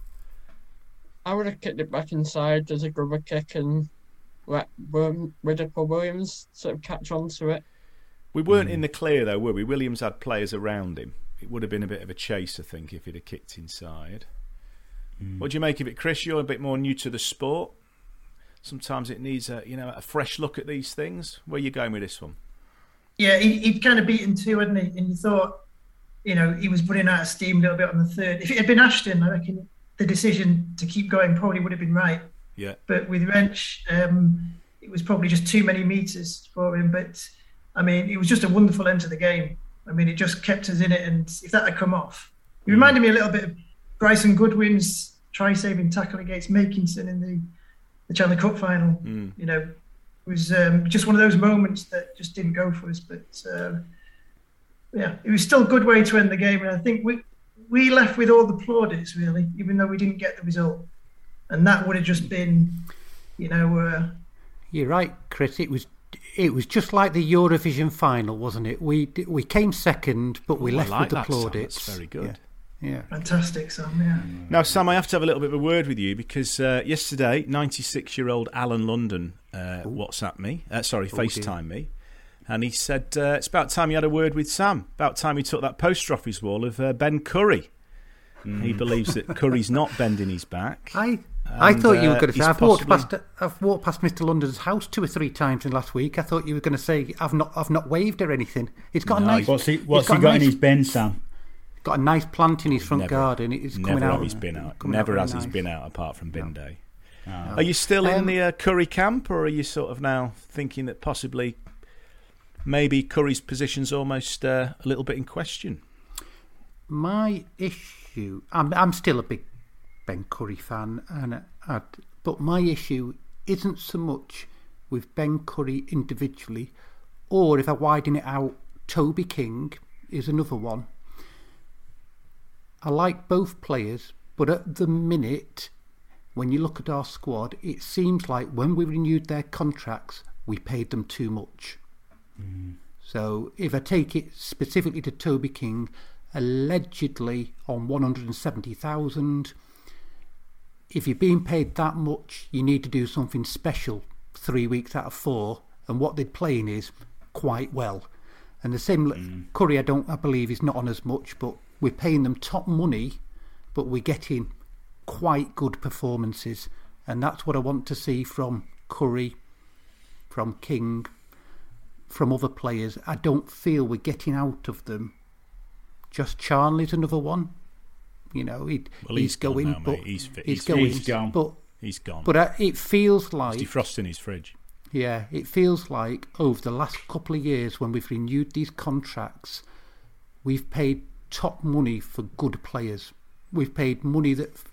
I would have kicked it back inside as a grubber kick and let Widdop or Williams sort of catch on to it. We weren't in the clear, though, were we? Williams had players around him. It would have been a bit of a chase, I think, if he'd have kicked inside. What do you make of it, Chris? You're a bit more new to the sport. Sometimes it needs a fresh look at these things. Where are you going with this one? Yeah, he'd kind of beaten 2, hadn't he? And you thought, he was running out of steam a little bit on the third. If it had been Ashton, I reckon the decision to keep going probably would have been right. Yeah. But with Wrench, it was probably just too many metres for him. But I mean, it was just a wonderful end to the game. I mean, it just kept us in it, and if that had come off, it reminded me a little bit of Bryson Goodwin's try-saving tackle against Makinson in the Chandler Cup final. It was just one of those moments that just didn't go for us. But it was still a good way to end the game, and I think we left with all the plaudits, really, even though we didn't get the result, and that would have just been, You're right, Chris. It was just like the Eurovision final, wasn't it? We came second, but we left with the plaudits. That's very good. Yeah. Fantastic, Sam. Yeah. Now, Sam, I have to have a little bit of a word with you because yesterday, 96-year-old Alan London FaceTimed me, and he said it's about time you had a word with Sam. About time he took that poster off his wall of Ben Curry. He believes that Curry's not bending his back. I thought you were going to say I've walked past Mr. London's house 2 or 3 times in last week. I thought you were going to say I've not waved or anything. It's got a nice. What's he got in his bin, Sam? Got a nice plant in his front garden. It's coming out. Never has he been out apart from bin day. No. Are you still in the Curry camp, or are you sort of now thinking that possibly maybe Curry's position's almost a little bit in question? My issue, I'm still a big Ben Curry fan, but my issue isn't so much with Ben Curry individually, or if I widen it out, Toby King is another one. I like both players, but at the minute, when you look at our squad, it seems like when we renewed their contracts, we paid them too much. So if I take it specifically to Toby King, allegedly on 170,000, if you're being paid that much, you need to do something special 3 weeks out of 4, and what they're playing is quite well. And the same Curry, I believe is not on as much, but we're paying them top money, but we're getting quite good performances, and that's what I want to see from Curry, from King, from other players. I don't feel we're getting out of them. Just Charnley's another one. You know, he's going, now, but he's gone. But he's gone. But it feels like he's defrosting his fridge. Yeah, it feels like over the last couple of years when we've renewed these contracts, we've paid top money for good players. We've paid money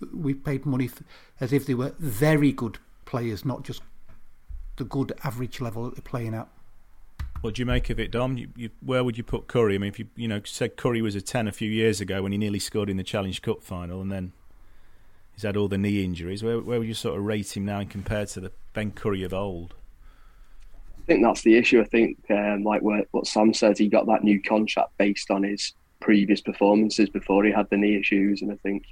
as if they were very good players, not just the good average level that they're playing at. What do you make of it, Dom? Where would you put Curry? I mean, if you said Curry was a 10 a few years ago when he nearly scored in the Challenge Cup final, and then he's had all the knee injuries, where would you sort of rate him now compared to the Ben Curry of old? I think that's the issue. I think, like what Sam says, he got that new contract based on his previous performances before he had the knee issues, and I think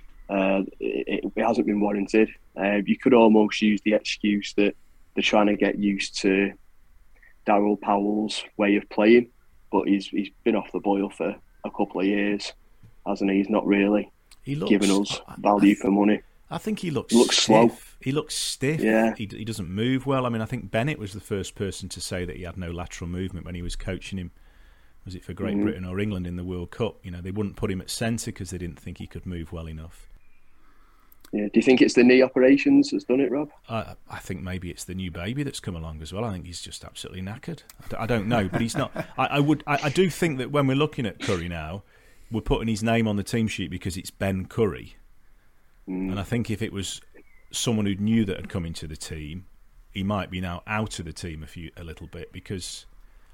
it hasn't been warranted. You could almost use the excuse that they're trying to get used to Darryl Powell's way of playing, but he's been off the boil for a couple of years, hasn't he? He's not really giving us value for money. I think he looks slow. He looks stiff. Yeah. He doesn't move well. I mean, I think Bennett was the first person to say that he had no lateral movement when he was coaching him. Was it for Great Britain or England in the World Cup? You know, they wouldn't put him at centre because they didn't think he could move well enough. Yeah. Do you think it's the knee operations that's done it, Rob? I think maybe it's the new baby that's come along as well. I think he's just absolutely knackered. I don't know, but he's not. I do think that when we're looking at Curry now, we're putting his name on the team sheet because it's Ben Curry. And I think if it was someone who knew that had come into the team, he might be now out of the team a little bit because.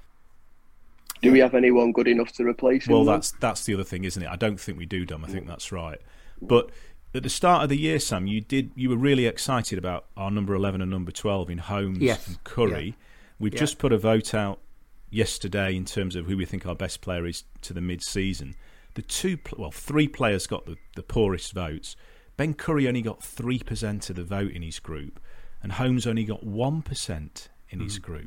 Do we have anyone good enough to replace him? Well, that's the other thing, isn't it? I don't think we do, Dom. I think that's right. But at the start of the year, Sam, you were really excited about our number 11 and number 12 in Holmes and Curry. Yeah. We've just put a vote out yesterday in terms of who we think our best player is to the mid-season. Three players got the poorest votes. Ben Curry only got 3% of the vote in his group, and Holmes only got 1% in his group.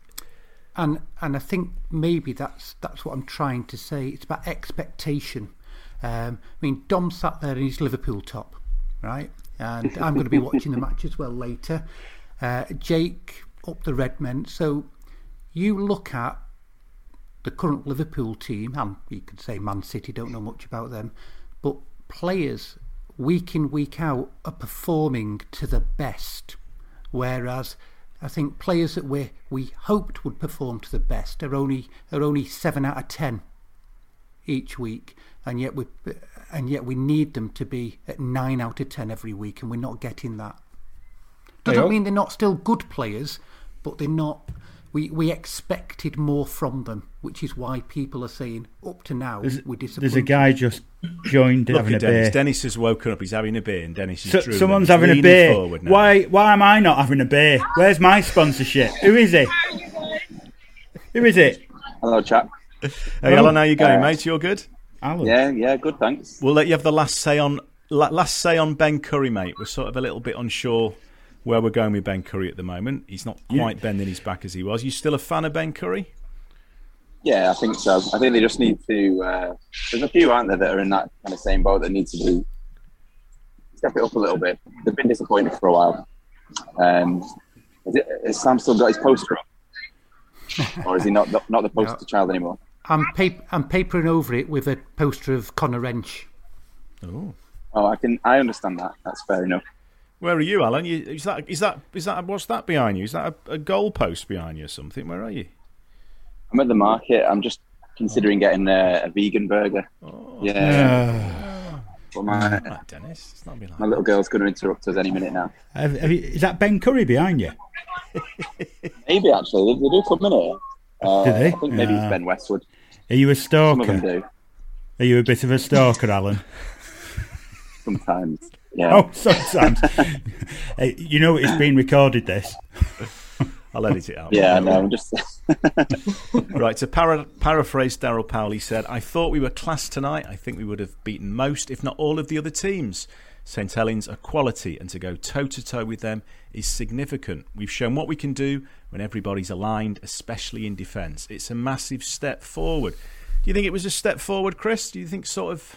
And I think maybe that's what I'm trying to say. It's about expectation. I mean, Dom sat there in his Liverpool top, right? And I'm going to be watching the match as well later. Jake up the Redmen. So you look at the current Liverpool team, and you could say Man City, don't know much about them, but players week in, week out are performing to the best. Whereas I think players that we hoped would perform to the best are only 7 out of 10 each week, and yet we need them to be at 9 out of 10 every week, and we're not getting that. Doesn't mean they're not still good players, but they're not. We expected more from them, which is why people are saying up to now we're disappointed. There's a guy just joined having a beer. Dennis has woken up. He's having a beer, and Dennis is drooling. Someone's having a beer. Why am I not having a beer? Where's my sponsorship? Who is he? Who is it? Hello, chap. Hey, Alan, how you going, mate? You all good? Alan. Yeah, good, thanks. We'll let you have the last say on Ben Curry, mate. We're sort of a little bit unsure where we're going with Ben Curry at the moment. He's not quite bending his back as he was. You still a fan of Ben Curry? Yeah, I think so. I think they just need to... there's a few, aren't there, that are in that kind of same boat that need to step it up a little bit. They've been disappointed for a while. Has Sam still got his poster up? Or is he not the poster child anymore? I'm papering over it with a poster of Conor Wrench. Oh, I understand that. That's fair enough. Where are you, Alan? Is that what's that behind you? Is that a goal post behind you or something? Where are you? I'm at the market. I'm just considering getting a vegan burger. Oh. Yeah. Well, Dennis, it's not my little girl's going to interrupt us any minute now. Is that Ben Curry behind you? Maybe, actually. They do come in here. Do they? I think maybe it's Ben Westwood. Are you a stalker? Some of them do. Are you a bit of a stalker, Alan? Sometimes, yeah. Oh, sometimes. You know it's been recorded, this. I'll edit it out. Yeah, no, I'm just... Right, to paraphrase Daryl Powell, he said, I thought we were class tonight. I think we would have beaten most, if not all, of the other teams. St Helens are quality, and to go toe-to-toe with them is significant. We've shown what we can do when everybody's aligned, especially in defence. It's a massive step forward. Do you think it was a step forward, Chris? Do you think sort of...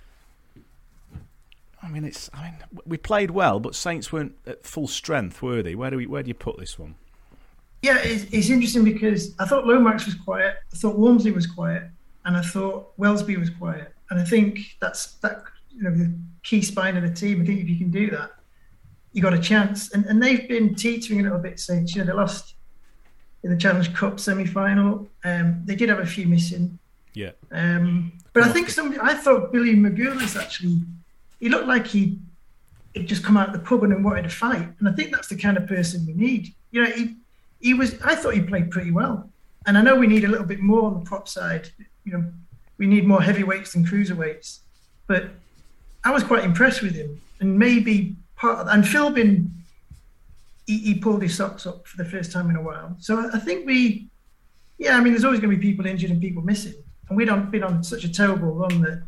we played well, but Saints weren't at full strength, were they? Where do you put this one? Yeah, it's interesting because I thought Lomax was quiet, I thought Walmsley was quiet, and I thought Welsby was quiet. And I think that's the key spine of the team. I think if you can do that, you got a chance. And they've been teetering a little bit since. They lost in the Challenge Cup semi-final. They did have a few missing. Yeah. But I think I thought Billy Magoulis actually, he looked like he'd just come out of the pub and wanted to fight. And I think that's the kind of person we need. I thought he played pretty well. And I know we need a little bit more on the prop side. We need more heavyweights than cruiserweights. But I was quite impressed with him. And maybe and Philbin, he pulled his socks up for the first time in a while. So I think there's always going to be people injured and people missing. And we'd been on such a terrible run that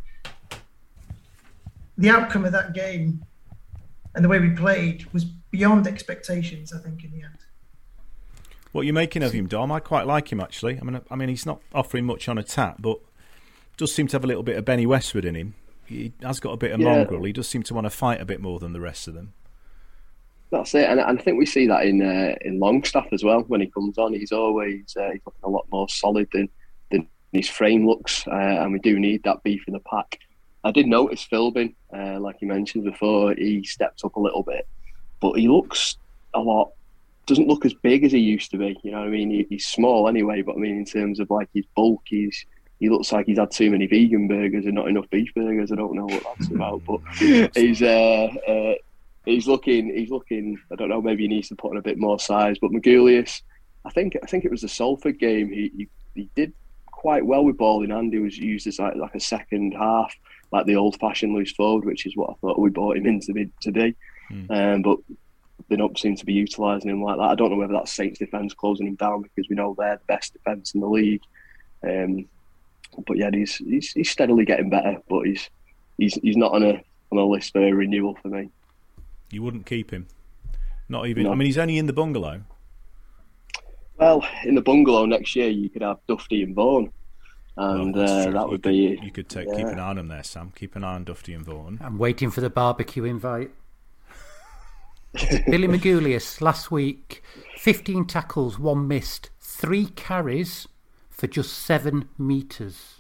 the outcome of that game and the way we played was beyond expectations, I think, in the end. What are you making of him, Dom? I quite like him, actually. I mean, he's not offering much on attack, but does seem to have a little bit of Benny Westwood in him. He has got a bit of mongrel. He does seem to want to fight a bit more than the rest of them. That's it, and I think we see that in Longstaff as well. When he comes on, he's always he's looking a lot more solid than his frame looks, and we do need that beef in the pack. I did notice Philbin, like you mentioned before, he stepped up a little bit, but he looks doesn't look as big as he used to be. You know what I mean? He's small anyway, but I mean in terms of like his bulk, he looks like he's had too many vegan burgers and not enough beef burgers. I don't know what that's about, but he's looking. I don't know. Maybe he needs to put on a bit more size. But Magoulias, I think it was the Salford game. He did quite well with ball in hand. He was used as like a second half, like the old-fashioned loose forward, which is what I thought we bought him in to be. But they don't seem to be utilising him like that. I don't know whether that's Saints defence closing him down because we know they're the best defence in the league. But yeah, he's steadily getting better, but he's not on a list for a renewal for me. You wouldn't keep him, not even. No. I mean, he's only in the bungalow. Well, in the bungalow next year, you could have Dufty and Vaughan, and that would be. You could keep an eye on them there, Sam. Keep an eye on Dufty and Vaughan. I'm waiting for the barbecue invite. Billy Magoulias last week, 15 tackles, 1 missed, 3 carries for just 7 metres.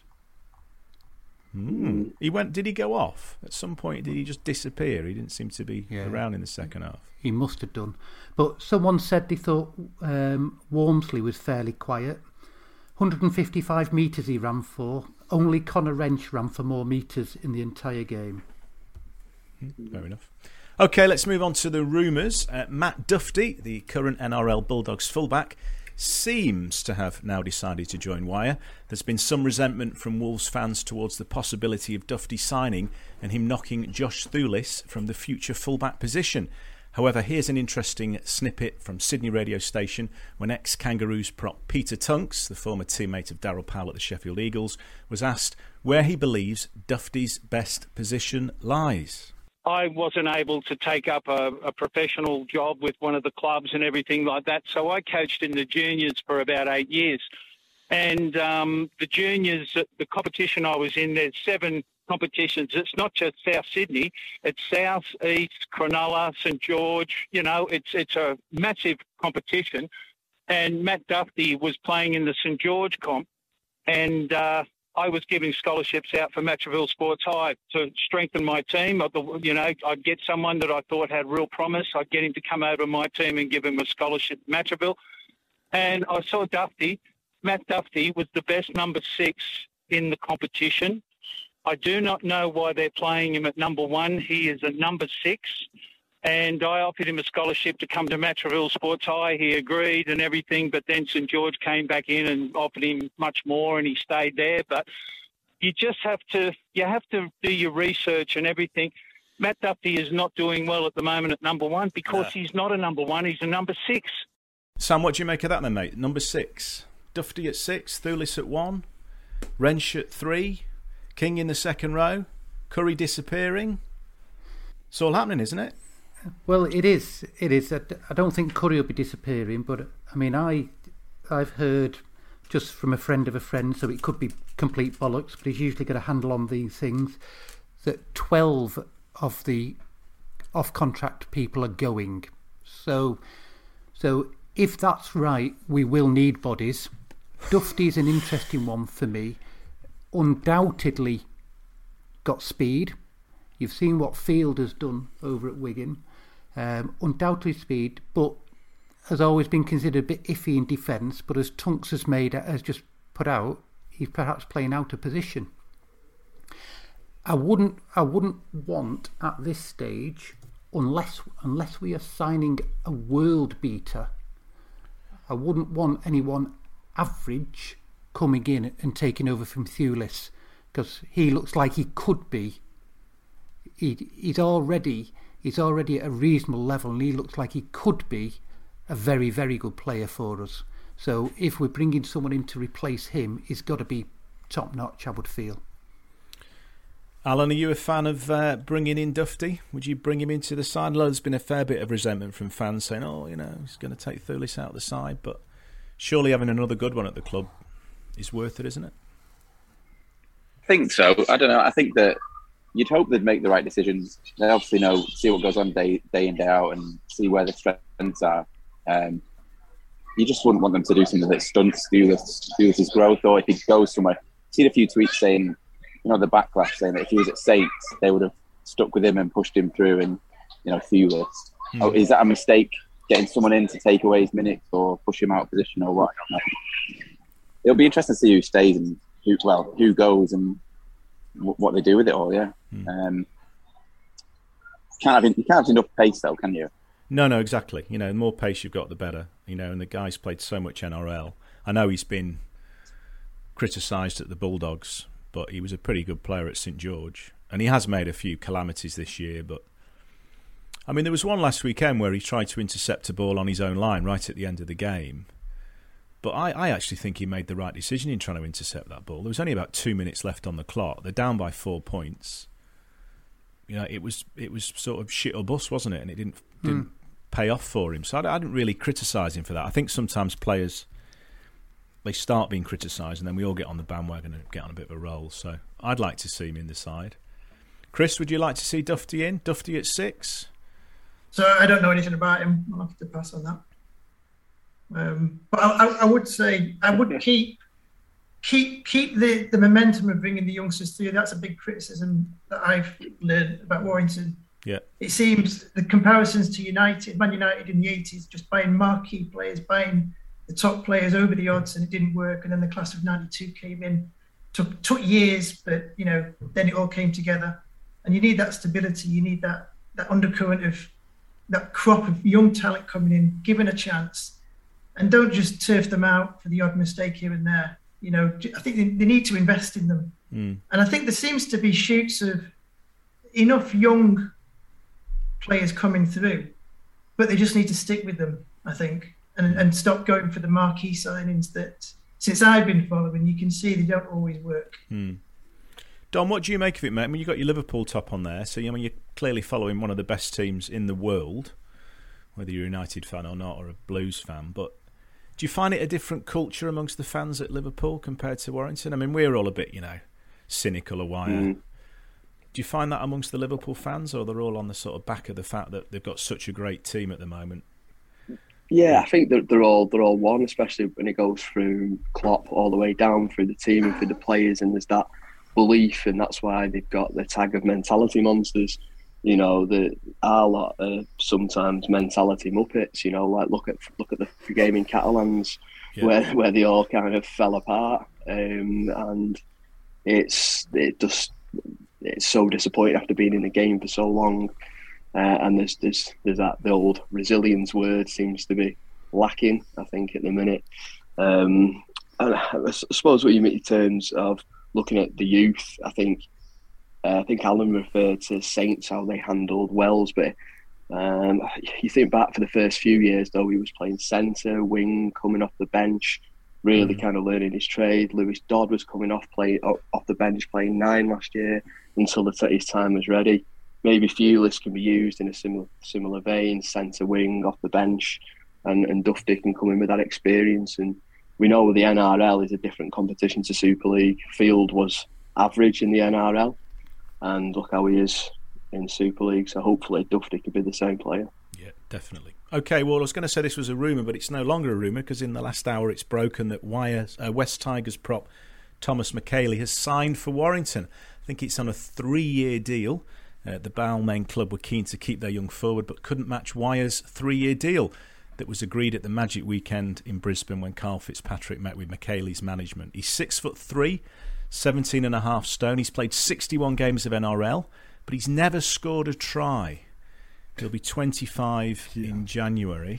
He went. Did he go off at some point? Did he just disappear? He didn't seem to be around in the second half. He must have done. But someone said they thought Walmsley was fairly quiet. 155 metres he ran for. Only Conor Wrench ran for more metres in the entire game. Fair enough. OK, let's move on to the rumours. Matt Dufty, the current NRL Bulldogs fullback, seems to have now decided to join Wire. There's been some resentment from Wolves fans towards the possibility of Dufty signing and him knocking Josh Thulis from the future fullback position. However, here's an interesting snippet from Sydney radio station when ex-Kangaroos prop Peter Tunks, the former teammate of Darryl Powell at the Sheffield Eagles, was asked where he believes Dufty's best position lies. I wasn't able to take up a professional job with one of the clubs and everything like that, so I coached in the juniors for about 8 years. And the juniors, the competition I was in, there's 7 competitions. It's not just South Sydney, it's South, East, Cronulla, St George. You know, it's a massive competition. And Matt Dufty was playing in the St George comp, and I was giving scholarships out for Matraville Sports High to strengthen my team. You know, I'd get someone that I thought had real promise. I'd get him to come over to my team and give him a scholarship at Matraville. And I saw Dufty. Matt Dufty was the best number 6 in the competition. I do not know why they're playing him at number 1. He is a number 6. And I offered him a scholarship to come to Matraville Sports High. He agreed and everything, but then St George came back in and offered him much more, and he stayed there. But you just have to do your research and everything. Matt Dufty is not doing well at the moment at number 1 because he's not a number 1, he's a number 6. Sam, what do you make of that then, mate? Number 6, Dufty at 6, Thulis at 1, Wrench at 3, King in the second row, Curry disappearing. It's all happening, isn't it? Well, it is. It is. I don't think Curry will be disappearing, but I mean, I've heard just from a friend of a friend, so it could be complete bollocks, but he's usually got a handle on these things, that 12 of the off-contract people are going. So if that's right, we will need bodies. Dufty's an interesting one for me. Undoubtedly got speed. You've seen what Field has done over at Wigan. Undoubtedly speed, but has always been considered a bit iffy in defence. But as Tunks has just put out, he's perhaps playing out of position. I wouldn't want at this stage, unless we are signing a world beater, I wouldn't want anyone average coming in and taking over from Thulis, because he looks like he could be. He's already at a reasonable level, and he looks like he could be a very, very good player for us. So if we're bringing someone in to replace him, he's got to be top notch, I would feel. Alan, are you a fan of bringing in Dufty? Would you bring him into the side? There's been a fair bit of resentment from fans saying, he's going to take Thulis out of the side, but surely having another good one at the club is worth it, isn't it? I think so. I don't know. I think that you'd hope they'd make the right decisions. They obviously see what goes on day in, day out, and see where the strengths are. You just wouldn't want them to do something that stunts Thulis' growth, or if he goes somewhere. I've seen a few tweets saying, the backlash saying that if he was at Saints, they would have stuck with him and pushed him through, and Thulis. Oh, is that a mistake, getting someone in to take away his minutes or push him out of position or what? I don't know. It'll be interesting to see who stays and who goes and what they do with it all. Yeah, you can't have enough pace though, can you? No, exactly. The more pace you've got, the better. And the guy's played so much NRL. I know he's been criticised at the Bulldogs, but he was a pretty good player at St George, and he has made a few calamities this year. But I mean, there was one last weekend where he tried to intercept a ball on his own line right at the end of the game. But I actually think he made the right decision in trying to intercept that ball. There was only about 2 minutes left on the clock. They're down by 4 points. It was sort of shit or bust, wasn't it? And it didn't pay off for him. So I didn't really criticise him for that. I think sometimes players, they start being criticised and then we all get on the bandwagon and get on a bit of a roll. So I'd like to see him in the side. Chris, would you like to see Dufty in? Dufty at 6? So I don't know anything about him. I'll have to pass on that. But I would say I would keep the momentum of bringing the youngsters through. That's a big criticism that I've learned about Warrington. Yeah, it seems the comparisons to Man United in the 80s, just buying marquee players, buying the top players over the odds, and it didn't work. And then the class of '92 came in, took years, but then it all came together. And you need that stability. You need that undercurrent of that crop of young talent coming in, given a chance. And don't just turf them out for the odd mistake here and there. I think they need to invest in them. And I think there seems to be shoots of enough young players coming through but they just need to stick with them, I think, and stop going for the marquee signings that, since I've been following, you can see they don't always work. Dom, what do you make of it, mate? I mean, you've got your Liverpool top on there, so you're clearly following one of the best teams in the world, whether you're a United fan or not, or a Blues fan. But do you find it a different culture amongst the fans at Liverpool compared to Warrington? I mean, we're all a bit, cynical a while. Do you find that amongst the Liverpool fans, or they're all on the sort of back of the fact that they've got such a great team at the moment? Yeah, I think they're all one, especially when it goes through Klopp all the way down through the team and through the players, and there's that belief, and that's why they've got the tag of mentality monsters. Our lot are sometimes mentality muppets. Like look at the game in Catalans, where they all kind of fell apart, and it's so disappointing after being in the game for so long. And there's that the old resilience word seems to be lacking, I think, at the minute. And I suppose what you mean in terms of looking at the youth, I think Alan referred to Saints, how they handled Wells, but you think back for the first few years, though, he was playing centre, wing, coming off the bench, really kind of learning his trade. Lewis Dodd was coming off the bench, playing 9 last year until his time was ready. Maybe Fulis can be used in a similar vein, centre wing, off the bench, and Dufty can come in with that experience. And we know the NRL is a different competition to Super League. Field was average in the NRL, and look how he is in Super League. So hopefully Dufty could be the same player. Yeah, definitely. Okay, well, I was going to say this was a rumour, but it's no longer a rumour, because in the last hour it's broken that West Tigers prop Thomas McKaylee has signed for Warrington. I think it's on a 3-year deal. The Balmain club were keen to keep their young forward, but couldn't match Wyre's 3-year deal that was agreed at the Magic Weekend in Brisbane when Carl Fitzpatrick met with McKaylee's management. He's 6'3", 17.5 stone. He's played 61 games of NRL, but he's never scored a try. He'll be 25 in January.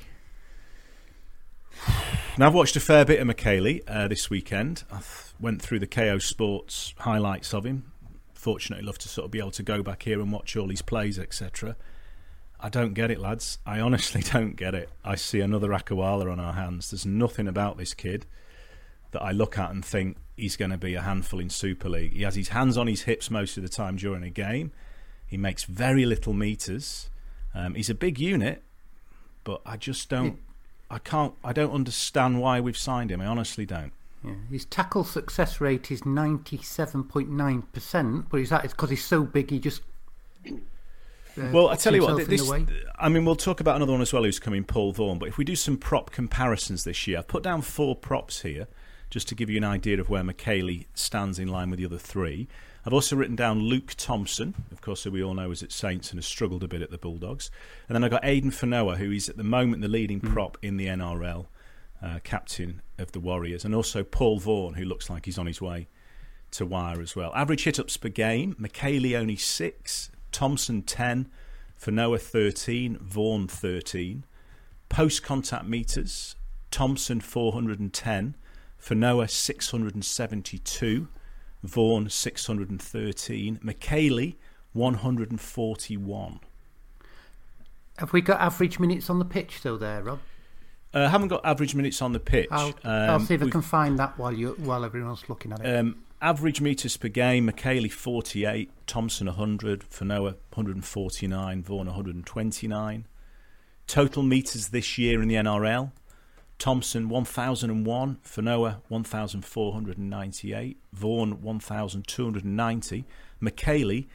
Now, I've watched a fair bit of McKaylee this weekend. I went through the KO Sports highlights of him. Fortunately, love to sort of be able to go back here and watch all his plays, etc. I don't get it, lads. I honestly don't get it. I see another Akawala on our hands. There's nothing about this kid that I look at and think he's going to be a handful in Super League. He has his hands on his hips most of the time during a game. He makes very little metres. He's a big unit, but I just don't. I don't understand why we've signed him. I honestly don't. Yeah. His tackle success rate is 97.9%, but it's because he's so big he just... well, I tell you what, we'll talk about another one as well who's coming, Paul Vaughan, but if we do some prop comparisons this year, I've put down 4 props here just to give you an idea of where McKaylee stands in line with the other 3. I've also written down Luke Thompson, of course, who we all know is at Saints and has struggled a bit at the Bulldogs. And then I've got Aidan Fanoa, who is at the moment the leading prop in the NRL. Captain of the Warriors, and also Paul Vaughan, who looks like he's on his way to Wyre as well. Average hit-ups per game, McKaylee only 6, Thompson 10, Fanoa 13, Vaughan 13. Post-contact metres, Thompson 410, Fanoa 672, Vaughan 613, McKaylee 141. Have we got average minutes on the pitch though there, Rob? Haven't got average minutes on the pitch. I'll see if I can find that while everyone's looking at it. Average metres per game, McKaylee 48, Thompson 100, Fanoa 149, Vaughan 129. Total metres this year in the NRL, Thompson 1,001, Fanoa 1,498, Vaughan 1,290, McKaylee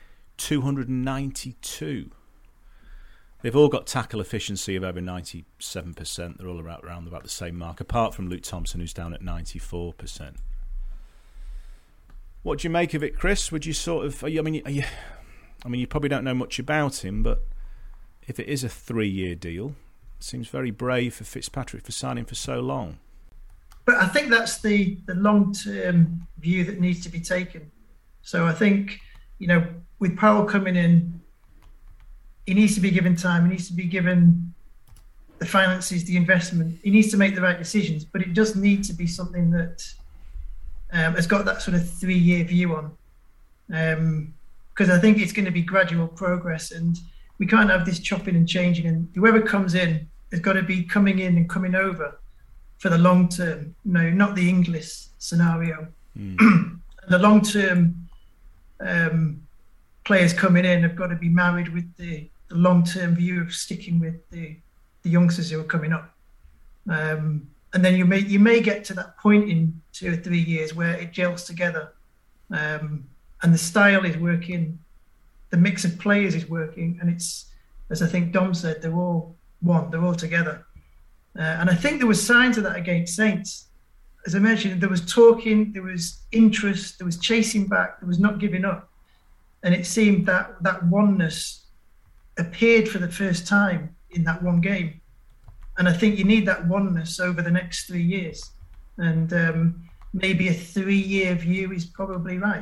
292. They've all got tackle efficiency of over 97%. They're all around about the same mark, apart from Luke Thompson, who's down at 94%. What do you make of it, Chris? Would you sort of... you probably don't know much about him, but if it is a 3-year deal, it seems very brave for Fitzpatrick for signing for so long. But I think that's the long-term view that needs to be taken. So I think, with Powell coming in, he needs to be given time. He needs to be given the finances, the investment. He needs to make the right decisions, but it does need to be something that has got that sort of 3-year view on. Because I think it's going to be gradual progress. And we can't have this chopping and changing. And whoever comes in has got to be coming in and coming over for the long term. No, not the English scenario. The long term players coming in have got to be married with the long term view of sticking with the youngsters who are coming up. And then you may get to that point in 2 or 3 years where it gels together, and the style is working, the mix of players is working, and it's, as I think Dom said, they're all one, they're all together. And I think there was signs of that against Saints. As I mentioned, there was talking, there was interest, there was chasing back, there was not giving up, and it seemed that oneness appeared for the first time in that one game. And I think you need that oneness over the next 3 years. And maybe a 3-year view is probably right.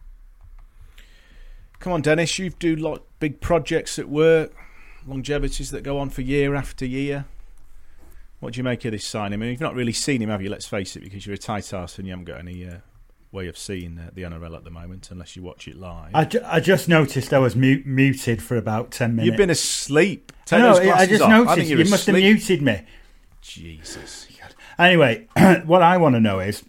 Come on, Dennis, you do like big projects at work, longevities that go on for year after year. What do you make of this signing? I mean, you've not really seen him, have you? Let's face it, because you're a tight arse and you haven't got any way of seeing the NRL at the moment unless you watch it live. I just noticed I was muted for about 10 minutes. You've been asleep. No, I just noticed. You must have muted me. Jesus. Anyway, what I want to know is,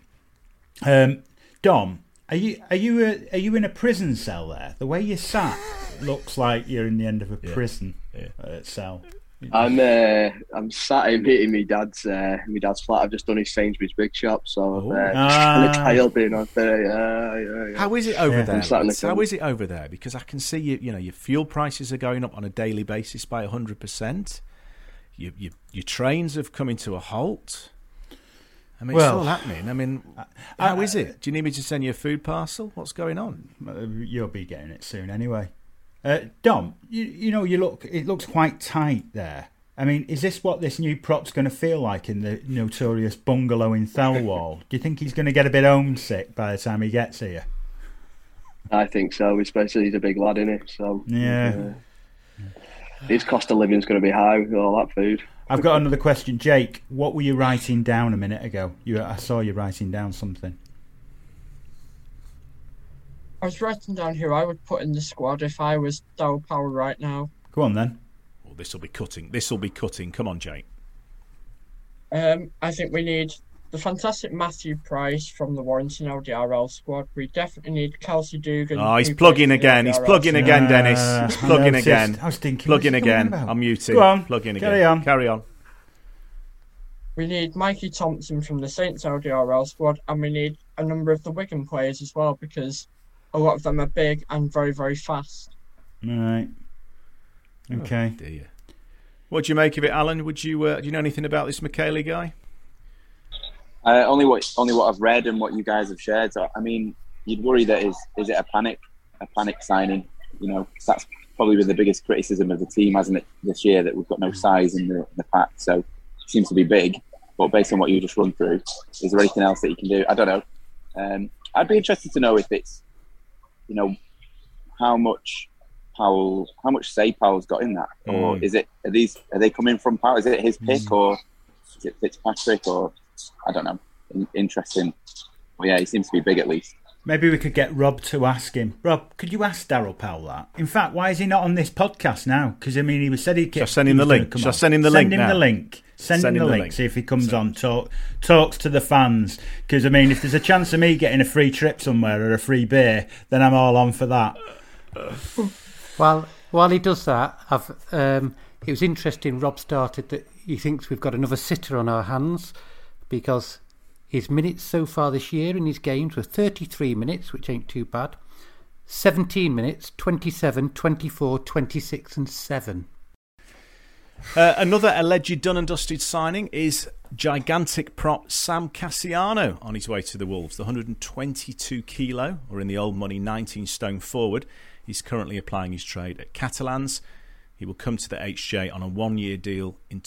Dom, are you in a prison cell there? The way you sat looks like you're in the end of a prison cell. I'm sat in meeting my dad's flat. I've just done his Sainsbury's big shop, so I've tiled in on there. Yeah. How is it over there? How is it over there? Because I can see your fuel prices are going up on a daily basis by 100%. Your trains have come into a halt. I mean, it's all happening. I mean, how is it? Do you need me to send you a food parcel? What's going on? You'll be getting it soon anyway. Dom, it looks quite tight there. I mean, is this what this new prop's going to feel like in the notorious bungalow in Thelwall? Do you think he's going to get a bit homesick by the time he gets here? I think so, especially he's a big lad, isn't he? So yeah, his cost of living is going to be high with all that food. I've got another question, Jake. What were you writing down a minute ago? I saw you writing down something. I was writing down who I would put in the squad if I was Darryl Powell right now. Go on then. Oh, this will be cutting. Come on, Jake. I think we need the fantastic Matthew Price from the Warrington LDRL squad. We definitely need Kelsey Dugan. Oh, he's plugging again. He's plugging again, Dennis. He's plugging again. I was thinking. Plugging again. I'm muting. Go on. Plugging again. Carry on. We need Mikey Thompson from the Saints LDRL squad, and we need a number of the Wigan players as well, because a lot of them are big and very, very fast. All right. Okay. Oh, dear. What do you make of it, Alan? Would you do you know anything about this McKaylee guy? Only what I've read and what you guys have shared. So, I mean, you'd worry that is it a panic signing? That's probably been the biggest criticism of the team, hasn't it, this year, that we've got no size in the pack. So it seems to be big. But based on what you just run through, is there anything else that you can do? I don't know. I'd be interested to know if it's, how much say Powell's got in that, or are they coming from Powell? Is it his pick, or is it Fitzpatrick, or I don't know. Interesting. Well, yeah, he seems to be big at least. Maybe we could get Rob to ask him. Rob, could you ask Darryl Powell that? In fact, why is he not on this podcast now? Because I mean, he said he'd get. Shall I send him the link? Shall I send him the link? Send him the link. See if he comes on, talks to the fans. Because I mean, if there's a chance of me getting a free trip somewhere or a free beer, then I'm all on for that. Well, while he does that, it was interesting. Rob started that he thinks we've got another sitter on our hands, because his minutes so far this year in his games were 33 minutes, which ain't too bad. 17 minutes, 27, 24, 26 and 7. Another alleged done and dusted signing is gigantic prop Sam Cassiano on his way to the Wolves. The 122 kilo, or in the old money 19 stone forward. He's currently applying his trade at Catalans. He will come to the HJ on a 1-year deal in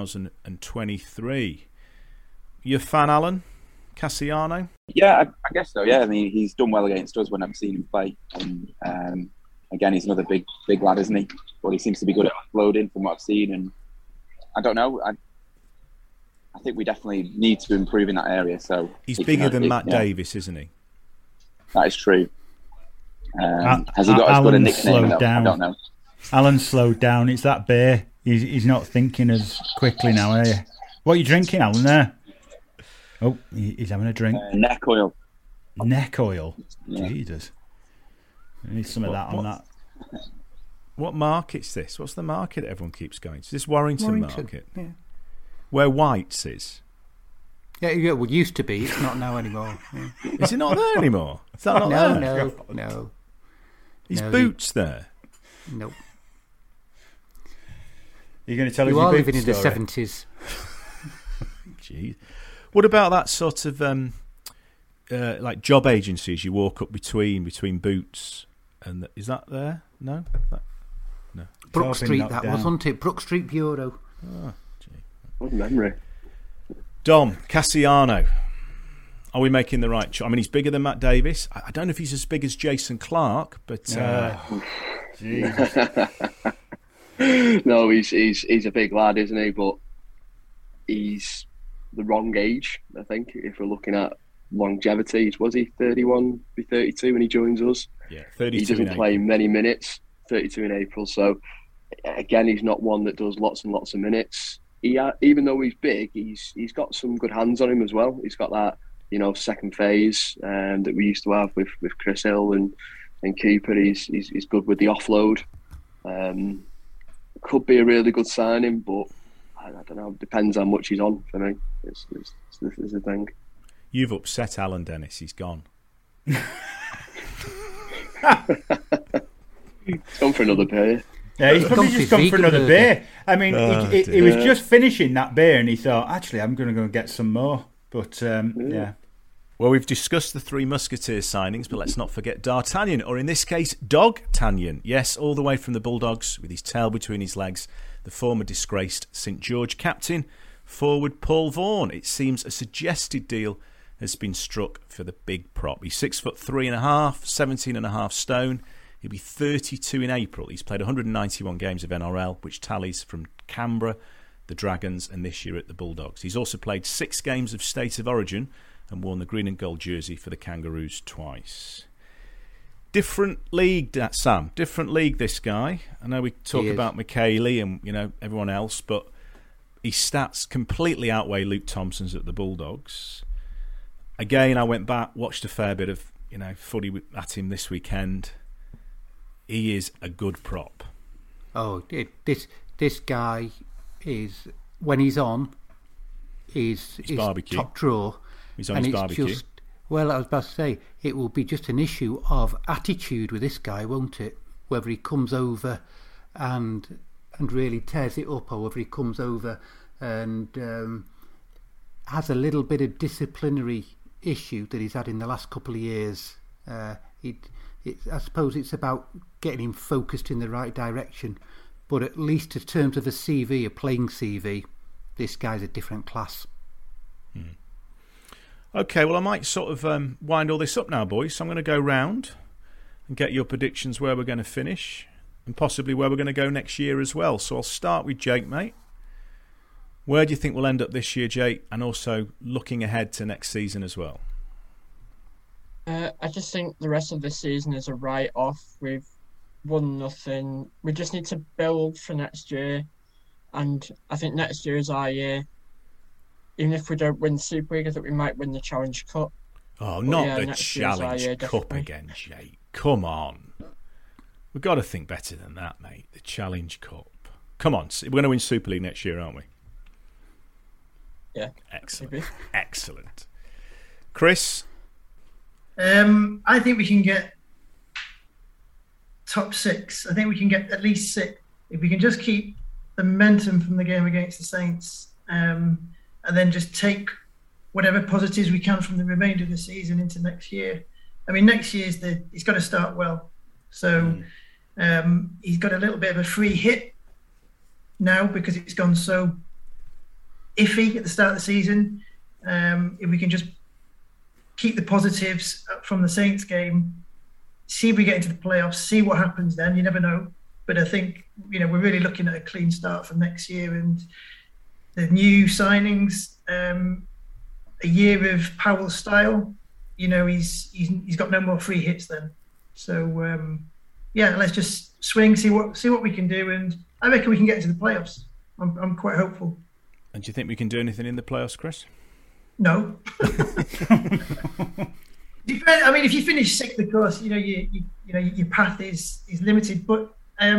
2023. You a fan, Alan? Cassiano? Yeah, I guess so. Yeah, I mean, he's done well against us when I've seen him play. And again, he's another big lad, isn't he? But he seems to be good at offloading from what I've seen. And I don't know. I think we definitely need to improve in that area. So he's bigger than Matt Davis, isn't he? That is true. Has he got as good a nickname? I don't know. Alan slowed down. It's that beer. He's not thinking as quickly now, are you? What are you drinking, Alan, there? Oh, he's having a drink. Neck oil. Neck oil? Yeah. Jesus. I need some of that on that. What market's this? What's the market everyone keeps going to? Is this Warrington Market? Yeah. Where White's is? Yeah, well, used to be. It's not now anymore. Yeah. Is it not there anymore? Is that not there? No. Is Boots there? Nope. You're going to tell us you your are Boots living in the story? 70s. Jeez. What about that sort of like job agencies you walk up between Boots and is that there? No. No. Brook Street, that was, wasn't it? Brook Street Bureau. Oh, gee. What memory. Dom, Cassiano. Are we making the right choice? I mean, he's bigger than Matt Davis. I don't know if he's as big as Jason Clark, but no, he's a big lad, isn't he? But he's the wrong age, I think. If we're looking at longevity, was he 31? Be 32 when he joins us. Yeah, 32. He doesn't play many minutes. 32 in April. So again, he's not one that does lots and lots of minutes. Even though he's big, he's got some good hands on him as well. He's got that, second phase that we used to have with Chris Hill and Cooper. He's good with the offload. Could be a really good signing, but I don't know. Depends how much he's on for me. This is the thing. You've upset Alan Dennis. He's gone. He's gone for another beer. Yeah, he's probably just gone for another beer. I mean, he was just finishing that beer and he thought, actually, I'm going to go and get some more. But, yeah. Well, we've discussed the Three Musketeers signings, but let's not forget D'Artagnan, or in this case, Dog-Tagnan. Yes, all the way from the Bulldogs, with his tail between his legs, the former disgraced St George captain, forward Paul Vaughan. It seems a suggested deal has been struck for the big prop. He's 6'3.5", 17.5 stone. He'll be 32 in April. He's played 191 games of NRL, which tallies from Canberra, the Dragons, and this year at the Bulldogs. He's also played 6 games of State of Origin and worn the green and gold jersey for the Kangaroos twice. Different league, Sam. Different league, this guy. I know we talk about McKaylee and everyone else, but his stats completely outweigh Luke Thompson's at the Bulldogs. Again, I went back, watched a fair bit of footy at him this weekend. He is a good prop. Oh, this guy is, when he's on, he's top draw. He's on his barbecue. Well, I was about to say, it will be just an issue of attitude with this guy, won't it? Whether he comes over and really tears it up, or whether he comes over and has a little bit of disciplinary issue that he's had in the last couple of years. I suppose it's about getting him focused in the right direction. But at least in terms of the CV, a playing CV, this guy's a different class. Okay, well, I might sort of wind all this up now, boys. So I'm going to go round and get your predictions where we're going to finish and possibly where we're going to go next year as well. So I'll start with Jake, mate. Where do you think we'll end up this year, Jake? And also looking ahead to next season as well. I just think the rest of the season is a write-off. We've won nothing. We just need to build for next year. And I think next year is our year. Even if we don't win Super League, I think we might win the Challenge Cup. Oh, not the Challenge Cup again, Jake. Come on. We've got to think better than that, mate. The Challenge Cup. Come on. We're going to win Super League next year, aren't we? Yeah. Excellent. Maybe. Excellent. Chris? I think we can get top 6. I think we can get at least 6. If we can just keep the momentum from the game against the Saints, and then just take whatever positives we can from the remainder of the season into next year. I mean, next year's he's got to start well. So he's got a little bit of a free hit now because it's gone so iffy at the start of the season. If we can just keep the positives from the Saints game, see if we get into the playoffs, see what happens then. You never know. But I think, we're really looking at a clean start for next year. And the new signings, a year of Powell's style, he's got no more free hits then. So yeah, let's just swing, see what we can do, and I reckon we can get into the playoffs. I'm quite hopeful. And do you think we can do anything in the playoffs, Chris? No. I mean, if you finish sixth, of course, you know your path is limited. But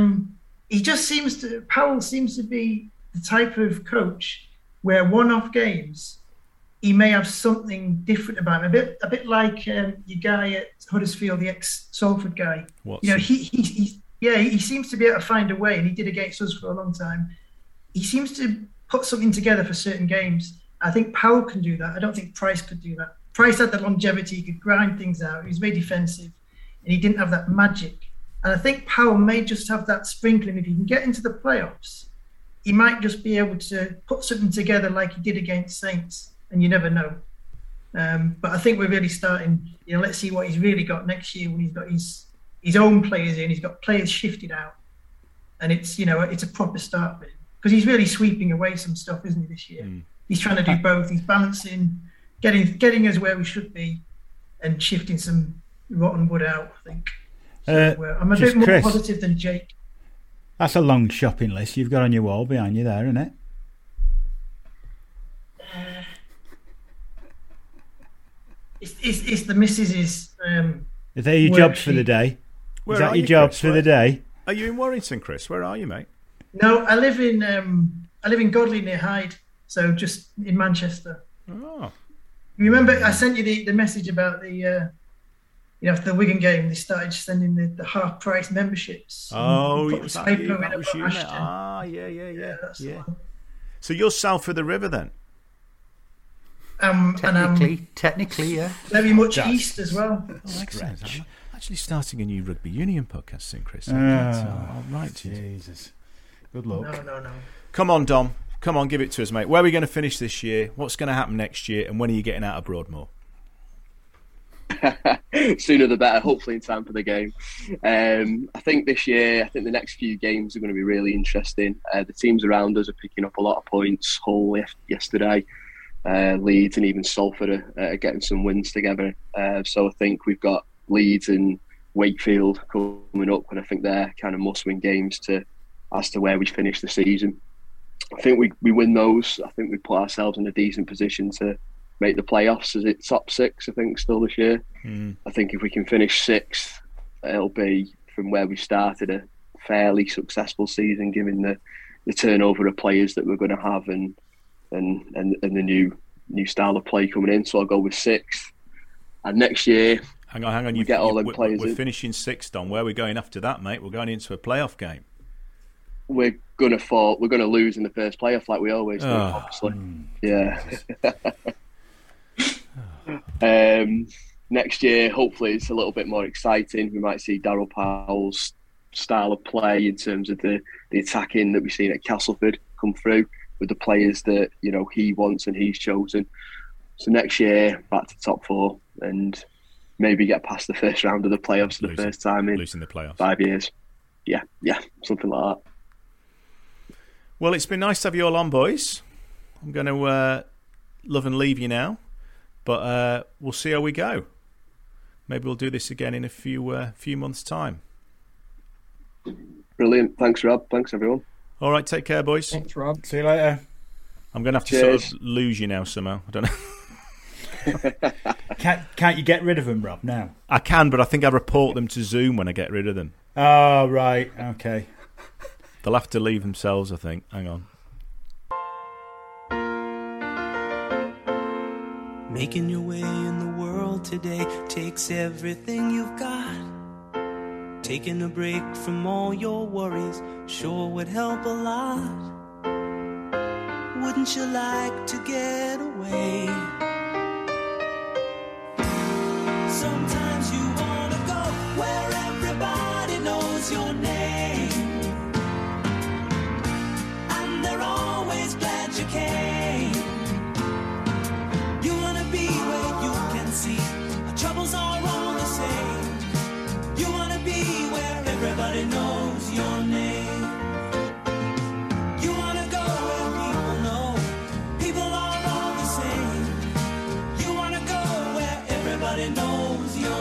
Powell seems to be the type of coach where one-off games, he may have something different about him. A bit like your guy at Huddersfield, the ex-Salford guy. What's you know, he seems to be able to find a way, and he did against us for a long time. He seems to put something together for certain games. I think Powell can do that. I don't think Price could do that. Price had the longevity, he could grind things out, he was very defensive, and he didn't have that magic. And I think Powell may just have that sprinkling. If he can get into the playoffs, he might just be able to put something together like he did against Saints, and you never know. But I think we're really starting, let's see what he's really got next year when he's got his own players in, he's got players shifted out, and it's a proper start for him. Because he's really sweeping away some stuff, isn't he, this year? He's trying to do both. He's balancing, getting us where we should be, and shifting some rotten wood out, I think. So, I'm a bit more Chris, positive than Jake. That's a long shopping list you've got on your wall behind you there, isn't it? It's the missus's. Is that your jobs for the day? Is that your jobs for the day? Are you in Warrington, Chris? Where are you, mate? No, I live in Godley near Hyde, so just in Manchester. Oh. You remember I sent you the message about the after the Wigan game, they started sending the half price memberships. Oh, that was you, mate? Yeah. So you're south of the river then? Technically, yeah. Very much east as well. Oh, excellent. I'm actually starting a new rugby union podcast soon, Chris. All right, Jesus. Good luck. No. Come on, Dom. Come on, give it to us, mate. Where are we going to finish this year? What's going to happen next year? And when are you getting out of Broadmoor? Sooner the better, hopefully in time for the game. I think this year, the next few games are going to be really interesting. The teams around us are picking up a lot of points. Hull yesterday, Leeds and even Salford are getting some wins together. So I think we've got Leeds and Wakefield coming up, and I think they're kind of must-win games as to where we finish the season. I think we win those. I think we put ourselves in a decent position to make the playoffs. Is it top six, I think, still this year? I think if we can finish sixth, it'll be, from where we started, a fairly successful season, given the turnover of players that we're going to have and the new style of play coming in. So I'll go with sixth. And next year, hang on, you get all them players. We're finishing sixth, Don. Where are we going after that, mate? We're going into a playoff game. We're going to fall. We're going to lose in the first playoff, like we always do. Obviously, yeah. Next year, hopefully, it's a little bit more exciting. We might see Daryl Powell's style of play in terms of the attacking that we've seen at Castleford come through with the players that he wants and he's chosen. So next year, back to top four and maybe get past the first round of the playoffs for the first time in losing the playoffs 5 years. Yeah, something like that. Well, it's been nice to have you all on, boys. I'm going to love and leave you now, but we'll see how we go. Maybe we'll do this again in a few months' time. Brilliant. Thanks, Rob. Thanks, everyone. All right, take care, boys. Thanks, Rob. See you later. I'm going to have to sort of lose you now somehow. I don't know. Can't you get rid of them, Rob, now? I can, but I think I report them to Zoom when I get rid of them. Oh, right. Okay. They'll have to leave themselves, I think. Hang on. Making your way in the world today takes everything you've got. Taking a break from all your worries sure would help a lot. Wouldn't you like to get away? Sometimes you want to go where everybody knows your name, and they're always glad you came. You want to be where you can see our troubles are all the same. You want to be where everybody knows your name. You want to go where people know people are all the same. You want to go where everybody knows your name.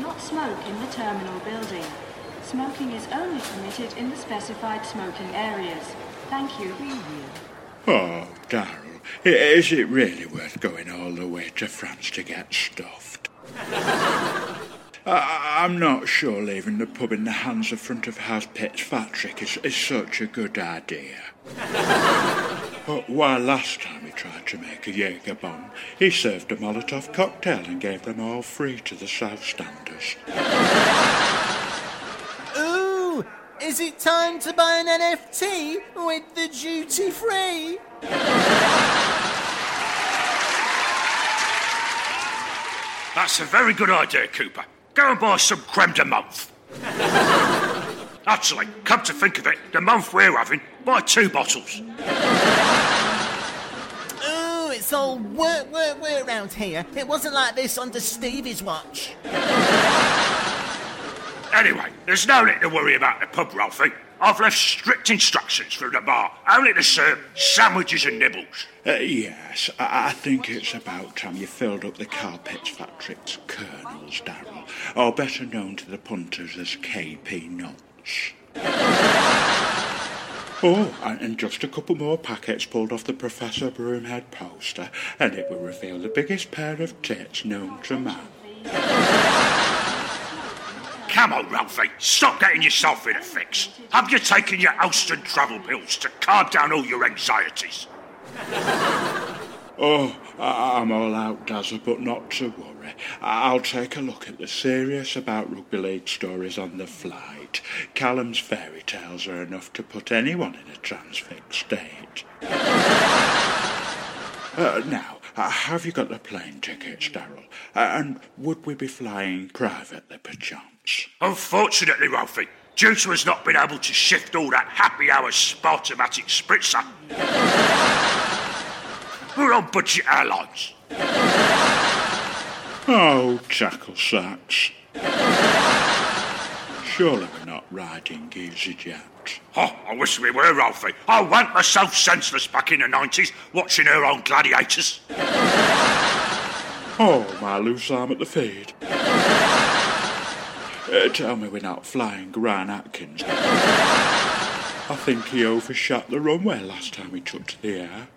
not smoke in the terminal building. Smoking is only permitted in the specified smoking areas. Thank you. Oh, Darryl, is it really worth going all the way to France to get stuffed? I'm not sure leaving the pub in the hands of front of house Fitzpatrick is such a good idea. But while last time he tried to make a Jaeger bomb, he served a Molotov cocktail and gave them all free to the South Standers. Ooh, is it time to buy an NFT with the duty free? That's a very good idea, Cooper. Go and buy some creme de menthe. Actually, come to think of it, the month we're having, buy 2 bottles. Ooh, it's all work around here. It wasn't like this under Stevie's watch. Anyway, there's no need to worry about the pub, Ralphie. I've left strict instructions from the bar, only to serve sandwiches and nibbles. Yes, I think it's about time you filled up the Carl Fitzpatrick's kernels, Darryl, or better known to the punters as KP nuts. Oh, and just a couple more packets pulled off the Professor Broomhead poster, and it will reveal the biggest pair of tits known to man. Come on, Ralphie, stop getting yourself in a fix. Have you taken your Alston travel pills to calm down all your anxieties? Oh, I'm all out, Dazza, but not to worry. I'll take a look at the serious about rugby league stories on the flight. Callum's fairy tales are enough to put anyone in a transfixed state. Now, have you got the plane tickets, Darryl? And would we be flying privately, perchance? Unfortunately, Ralphie, due to us not being able to shift all that happy hour Spartomatic spritzer, we're on budget airlines. Oh, tackle sacks. Surely we're not riding EasyJet. Oh, I wish we were, Ralphie. I wanked myself senseless back in the 90s watching her on Gladiators. Oh, my loose arm at the feed. Tell me we're not flying Grant Atkins. I think he overshot the runway last time he took to the air.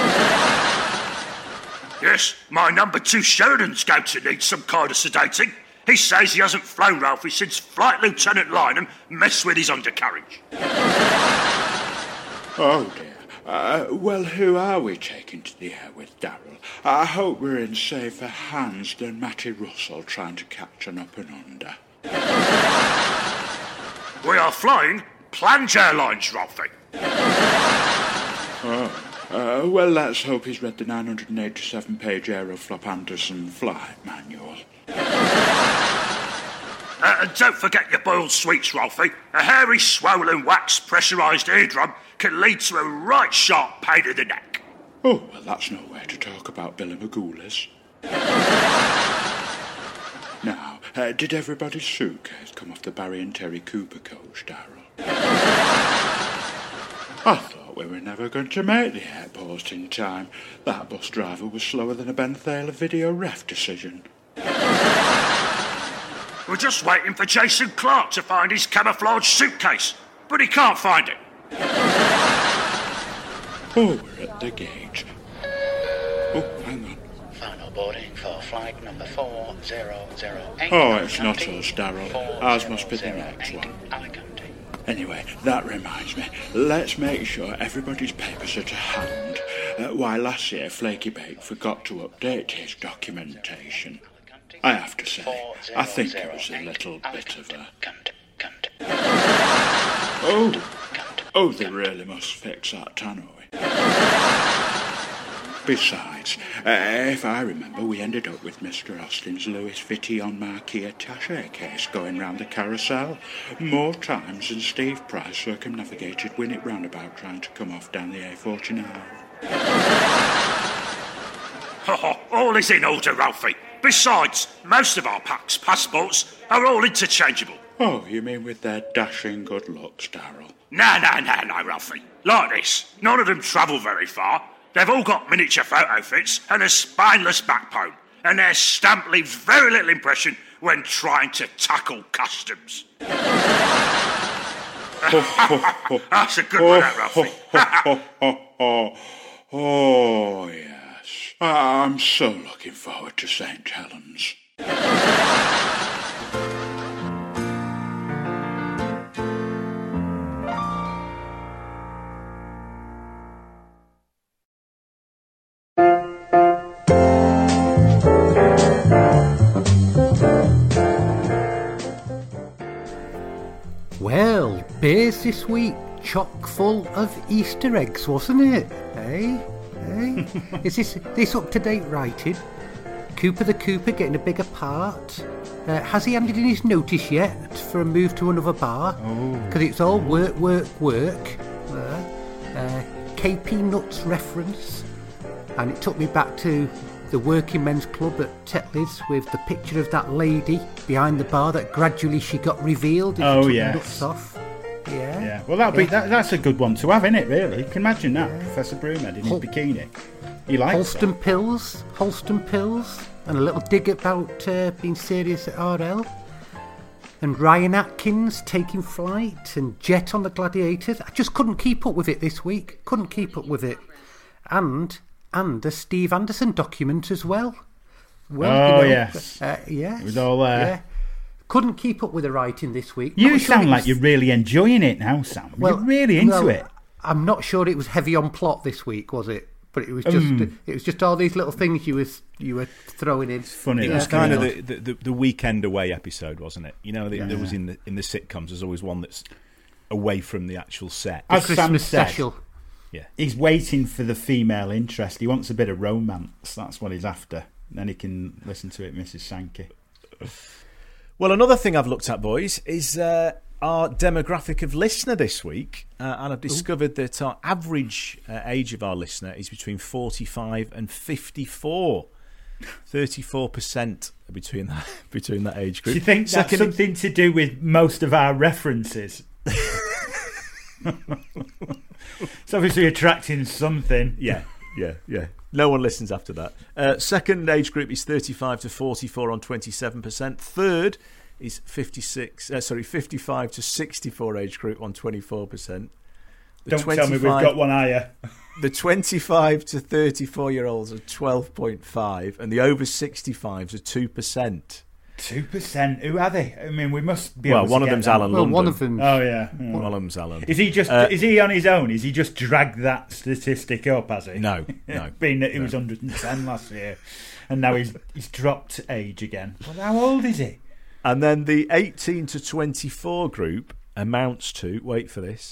Yes, my number 2 Sheridan's going to need some kind of sedating. He says he hasn't flown Ralphie since Flight Lieutenant Lynham messed with his undercarriage. Oh dear. Well, who are we taking to the air with, Darryl? I hope we're in safer hands than Matty Russell trying to catch an up and under. We are flying Plange Airlines, Ralphie. Oh. Well, let's hope he's read the 987-page Aeroflop Anderson flight manual. And don't forget your boiled sweets, Ralphie. A hairy, swollen, wax-pressurised eardrum can lead to a right sharp pain in the neck. Oh, well, that's no way to talk about Billy Magoulas. Now, did everybody's suitcase come off the Barry and Terry Cooper coach, Darryl? I thought we were never going to make the airport in time. That bus driver was slower than a Ben Thaler video ref decision. We're just waiting for Jason Clark to find his camouflage suitcase, but he can't find it. Oh, we're at the gate. Oh, hang on. Final boarding for flight number 4008. Oh, it's not us, Darryl. Ours must be the next one. Anyway, that reminds me. Let's make sure everybody's papers are to hand. Why, last year, Flaky Bake forgot to update his documentation. I have to say, I think it was a little bit of a... Oh, they really must fix that tannoy. Besides, if I remember, we ended up with Mr. Austin's Louis Vuitton Marquis attaché case going round the carousel. More times than Steve Price circumnavigated Winnick roundabout trying to come off down the A49. All is in order, Ralphie. Besides, most of our passports are all interchangeable. Oh, you mean with their dashing good looks, Darryl? No, Ralphie. Like this, none of them travel very far. They've all got miniature photo fits and a spineless backbone, and their stamp leaves very little impression when trying to tackle customs. That's a good one, that, Ralphie. Oh, yes. I'm so looking forward to St. Helens. Well, beers this week, chock full of Easter eggs, wasn't it? Eh? Is this up-to-date writing? Cooper the Cooper getting a bigger part? Has he handed in his notice yet for a move to another bar? Because it's all work. KP Nuts reference. And it took me back to the working men's club at Tetley's with the picture of that lady behind the bar that gradually she got revealed. Nuts off. Yeah. Well, that's a good one to have, isn't it? Really, you can imagine that Professor Broomhead in his bikini. He likes Holston pills, and a little dig about being serious at RL. And Ryan Atkins taking flight, and Jet on the Gladiators. I just couldn't keep up with it this week. And a Steve Anderson document as well. Yes. Yes. It was all there. Yeah. Couldn't keep up with the writing this week. You sound like you're really enjoying it now, Sam. You're really into it. I'm not sure it was heavy on plot this week, was it? But it was just all these little things you were throwing in. It's funny. It was kind of the weekend away episode, wasn't it? You know, there was in the sitcoms. There's always one that's away from the actual set. As Sam said, special. Yeah, he's waiting for the female interest. He wants a bit of romance. That's what he's after. Then he can listen to it, Mrs. Sankey. Well, another thing I've looked at, boys, is our demographic of listener this week. And I've discovered that our average age of our listener is between 45 and 54. 34% between that age group. Do you think that's something to do with most of our references? It's obviously attracting something. Yeah. No one listens after that. Second age group is 35 to 44 on 27%. Third is 55 to 64 age group on 24%. Don't tell me we've got one higher. The 25 to 34-year-olds are 12.5%, and the over 65s are 2%. 2%? Who are they? I mean, we must be. Well, one of them's Alan London. One of them. Oh yeah. One of them's Alan. Is he just? Is he on his own? Is he just dragged that statistic up? Has he? No. Being that he was 110 last year, and now he's dropped age again. Well, how old is he? And then the 18 to 24 group amounts to, wait for this,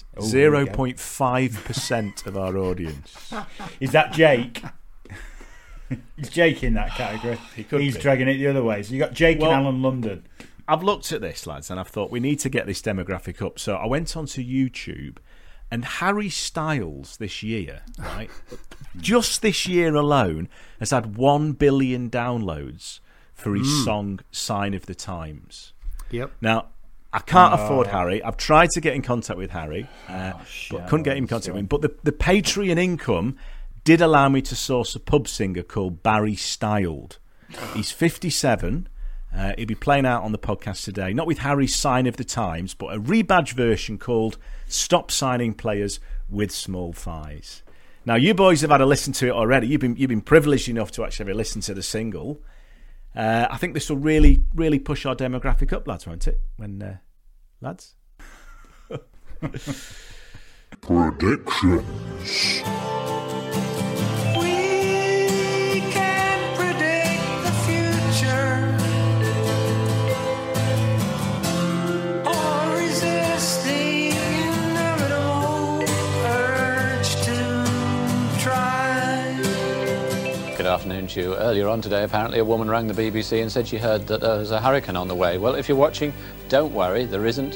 0.5% of our audience. Is that Jake? Is Jake in that category? He's dragging it the other way. So you got Jake and Alan London. I've looked at this, lads, and I've thought we need to get this demographic up. So I went onto YouTube, and Harry Styles this year, right, just this year alone, has had 1 billion downloads for his song "Sign of the Times." Yep. Now, I can't afford Harry. I've tried to get in contact with Harry, but couldn't get in contact with him. But the Patreon income did allow me to source a pub singer called Barry Styled. He's 57. He'll be playing out on the podcast today, not with Harry's Sign of the Times, but a rebadged version called "Stop Signing Players with Small Thighs." Now, you boys have had a listen to it already. You've been privileged enough to actually listen to the single. I think this will really, really push our demographic up, lads, won't it? Lads? Predictions. Good afternoon to you. Earlier on today, apparently, a woman rang the BBC and said she heard that there was a hurricane on the way. Well, if you're watching, don't worry, there isn't.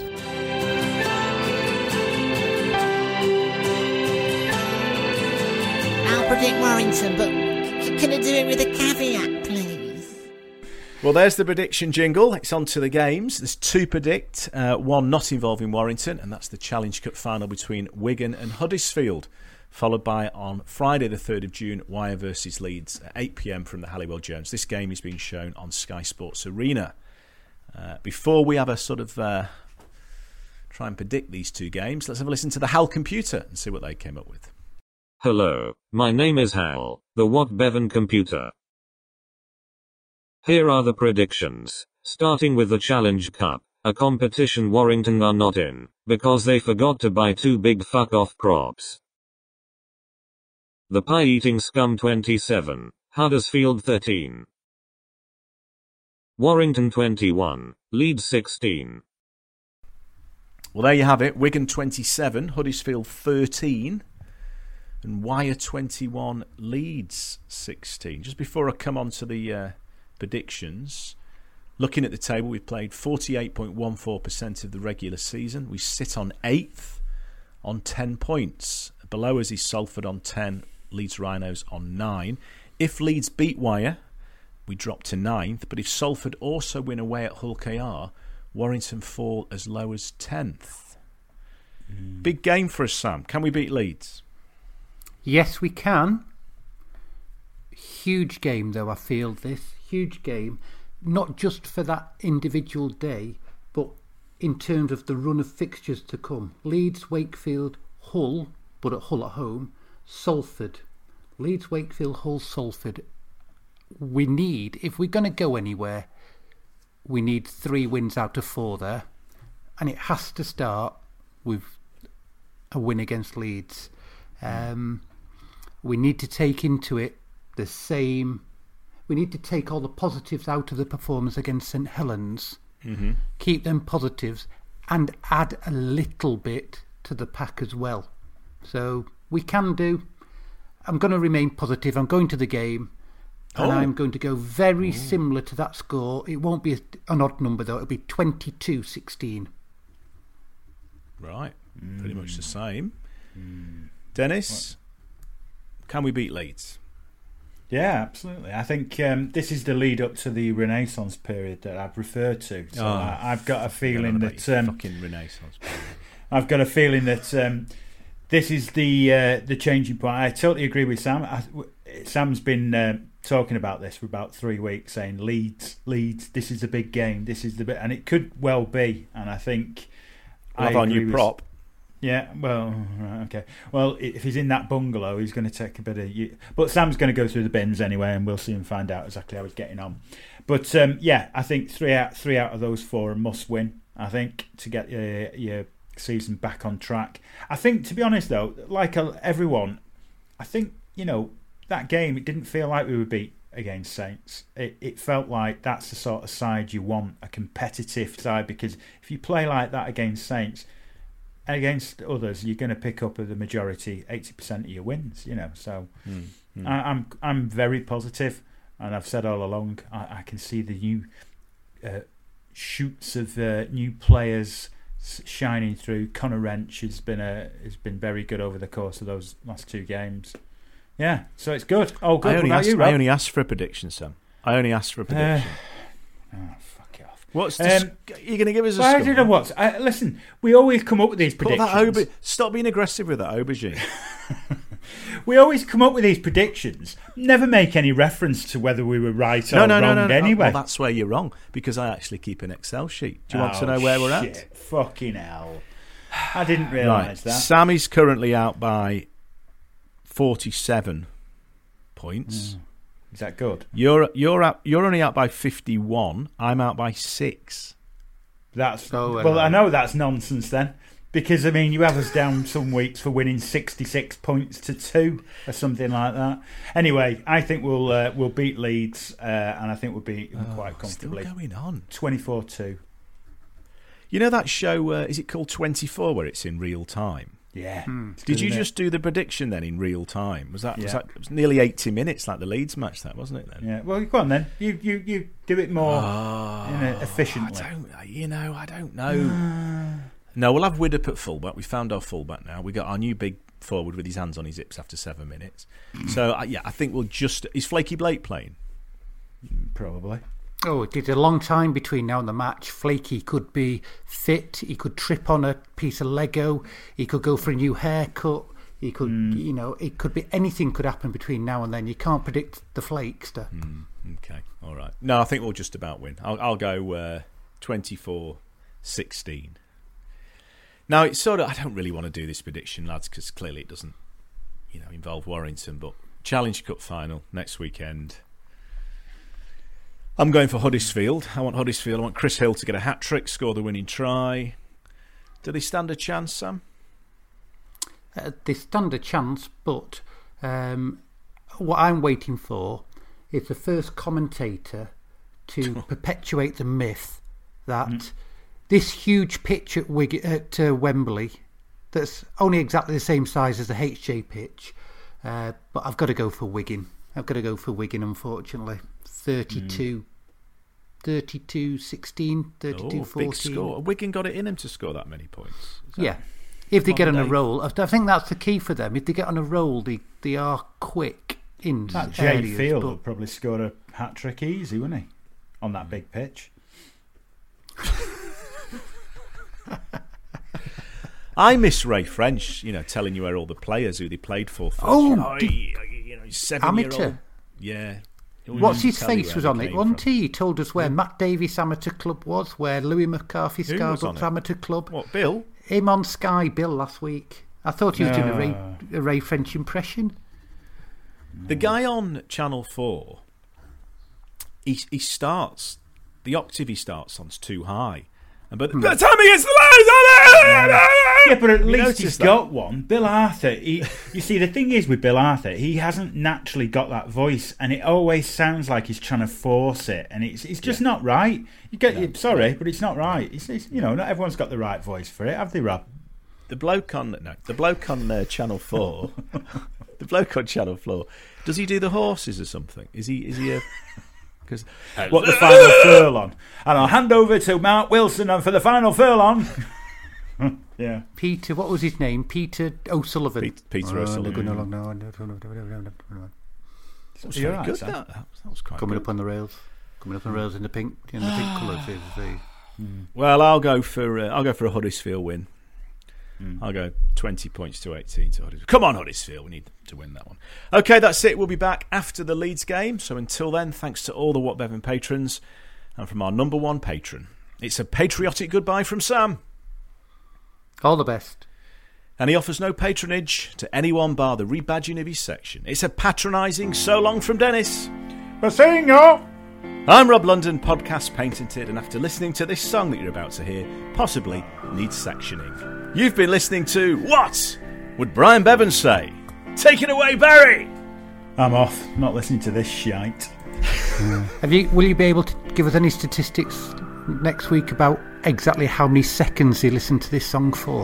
I'll predict Warrington, but can I do it with a caveat, please? Well, there's the prediction jingle. It's on to the games. There's two predict, one not involving Warrington, and that's the Challenge Cup final between Wigan and Huddersfield, followed by, on Friday the 3rd of June, Wyre versus Leeds at 8 p.m. from the Halliwell Jones. This game is being shown on Sky Sports Arena. Before we have a sort of try and predict these two games, let's have a listen to the HAL computer and see what they came up with. Hello, my name is Hal, the Watt Bevan computer. Here are the predictions, starting with the Challenge Cup, a competition Warrington are not in, because they forgot to buy 2 big fuck-off props. The Pie-Eating Scum 27, Huddersfield 13. Warrington 21, Leeds 16. Well, there you have it. Wigan 27, Huddersfield 13, and Wyre 21, Leeds 16. Just before I come on to the predictions, looking at the table, we've played 48.14% of the regular season. We sit on 8th on 10 points. Below us is Salford on 10, Leeds Rhinos on 9. If Leeds beat Wyre, we drop to 9th, but if Salford also win away at Hull KR, Warrington fall as low as 10th. Big game for us, Sam. Can we beat Leeds? Yes, we can. Huge game, though, I feel this. Huge game. Not just for that individual day, but in terms of the run of fixtures to come. Leeds, Wakefield, Hull, but at Hull at home. Salford. Leeds, Wakefield, Hull, Salford. We need, if we're going to go anywhere, we need 3 wins out of 4 there. And it has to start with a win against Leeds. We need to take into it the same... We need to take all the positives out of the performance against St Helens, keep them positives, and add a little bit to the pack as well. So we can do. I'm going to remain positive. I'm going to the game, and I'm going to go very similar to that score. It won't be an odd number, though. It'll be 22-16. Right. Pretty much the same. Dennis, can we beat Leeds? Yeah, absolutely. I think this is the lead up to the Renaissance period that I've referred to. So I've got a feeling that fucking Renaissance period. I've got a feeling that this is the changing point. I totally agree with Sam. Sam's been talking about this for about 3 weeks, saying Leeds. This is the big game. This is the bit, and it could well be. And I think we'll have our new prop. Yeah, well, right, okay. Well, if he's in that bungalow, he's going to take a bit of... But Sam's going to go through the bins anyway, and we'll soon find out exactly how he's getting on. But, yeah, I think three out of those 4 are must-win, I think, to get your season back on track. I think, to be honest, though, like everyone, I think, that game, it didn't feel like we were beat against Saints. It felt like that's the sort of side you want, a competitive side, because if you play like that against Saints... against others, you're going to pick up the majority, 80% of your wins. So I'm very positive, and I've said all along I can see the new shoots of new players shining through. Connor Wrench has been very good over the course of those last 2 games. Yeah, so it's good. Oh, good. I only asked for a prediction, Sam. I only asked for a prediction. Fuck it off. What's are you going to give us a score? I don't know what. Listen, we always come up with these predictions. Stop being aggressive with that aubergine. We always come up with these predictions, never make any reference to whether we were right or wrong anyway. Well, that's where you're wrong, because I actually keep an Excel sheet. Do you want to know where we're at? Fucking hell. I didn't realise that. Sammy's currently out by 47 points. Is that good? You're only out by 51. I'm out by 6. I know that's nonsense then, because you have us down some weeks for winning 66 points to 2 or something like that. Anyway, I think we'll beat Leeds, and I think we'll beat them quite comfortably. Still going on. 24-2. You know that show? Is it called 24, where it's in real time? Yeah. Did you just do the prediction then in real time? Was that it was nearly 80 minutes, like the Leeds match? That wasn't it then? Yeah. Well, go on then. You do it more efficiently. I don't know. No, we'll have Widdop at fullback. We found our fullback now. We got our new big forward with his hands on his hips after 7 minutes. So I think we'll just. Is Flaky Blake playing? Probably. Oh, it is a long time between now and the match. Flaky could be fit. He could trip on a piece of Lego. He could go for a new haircut. He could, it could be anything could happen between now and then. You can't predict the Flakester. Okay, all right. No, I think we'll just about win. I'll go 24-16. Now, it's sort of, I don't really want to do this prediction, lads, because clearly it doesn't, involve Warrington, but Challenge Cup final next weekend. I'm going for Huddersfield. I want Chris Hill to get a hat-trick, score the winning try. Do they stand a chance, Sam? They stand a chance, but what I'm waiting for is the first commentator to perpetuate the myth that this huge pitch at Wembley, that's only exactly the same size as the HJ pitch, but I've got to go for Wigan. Unfortunately. 32-16, 32-14. Big score. Wigan got it in him to score that many points. Yeah. If they get on a roll, I think that's the key for them. If they get on a roll, they are quick in that Jay Field will probably score a hat-trick easy, wouldn't he? On that big pitch. I miss Ray French, telling you where all the players who they played for. 7-year-old. Amateur. Yeah. What's his face was on it, wasn't he? He told us where Matt Davies Amateur Club was, where Louis McCarthy Scarborough Amateur Club. What, Bill? Him on Sky, Bill, last week. I thought he was doing a Ray French impression. The guy on Channel 4, he starts, the octave he starts on's too high. But the time he gets the yeah, but at least he's got one. Bill Arthur, you see, the thing is with Bill Arthur, he hasn't naturally got that voice, and it always sounds like he's trying to force it, and it's just not right. Sorry, but it's not right. It's not everyone's got the right voice for it, have they, Rob? The bloke on Channel 4, the bloke on Channel 4, does he do the horses or something? Is he a... What the final furlong? And I'll hand over to Mark Wilson and for the final furlong. Yeah. Peter, what was his name? Peter O'Sullivan. Peter O'Sullivan. That was very good. That was quite coming good. Up on the rails. Coming up on the rails in the pink colours. Well, I'll go for a Huddersfield win. I'll go 20 points to 18 to Huddersfield. Come on, Huddersfield. We need to win that one. Okay, that's it. We'll be back after the Leeds game. So until then, thanks to all the What Bevan patrons and from our number one patron. It's a patriotic goodbye from Sam. All the best. And he offers no patronage to anyone bar the rebadging of his section. It's a patronising so long from Dennis. Basingo! I'm Rob London, podcast patented, and after listening to this song that you're about to hear, possibly needs sectioning. You've been listening to What Would Brian Bevan Say? Take it away, Barry! I'm off. I'm not listening to this shite. Will you be able to give us any statistics next week about exactly how many seconds you listened to this song for?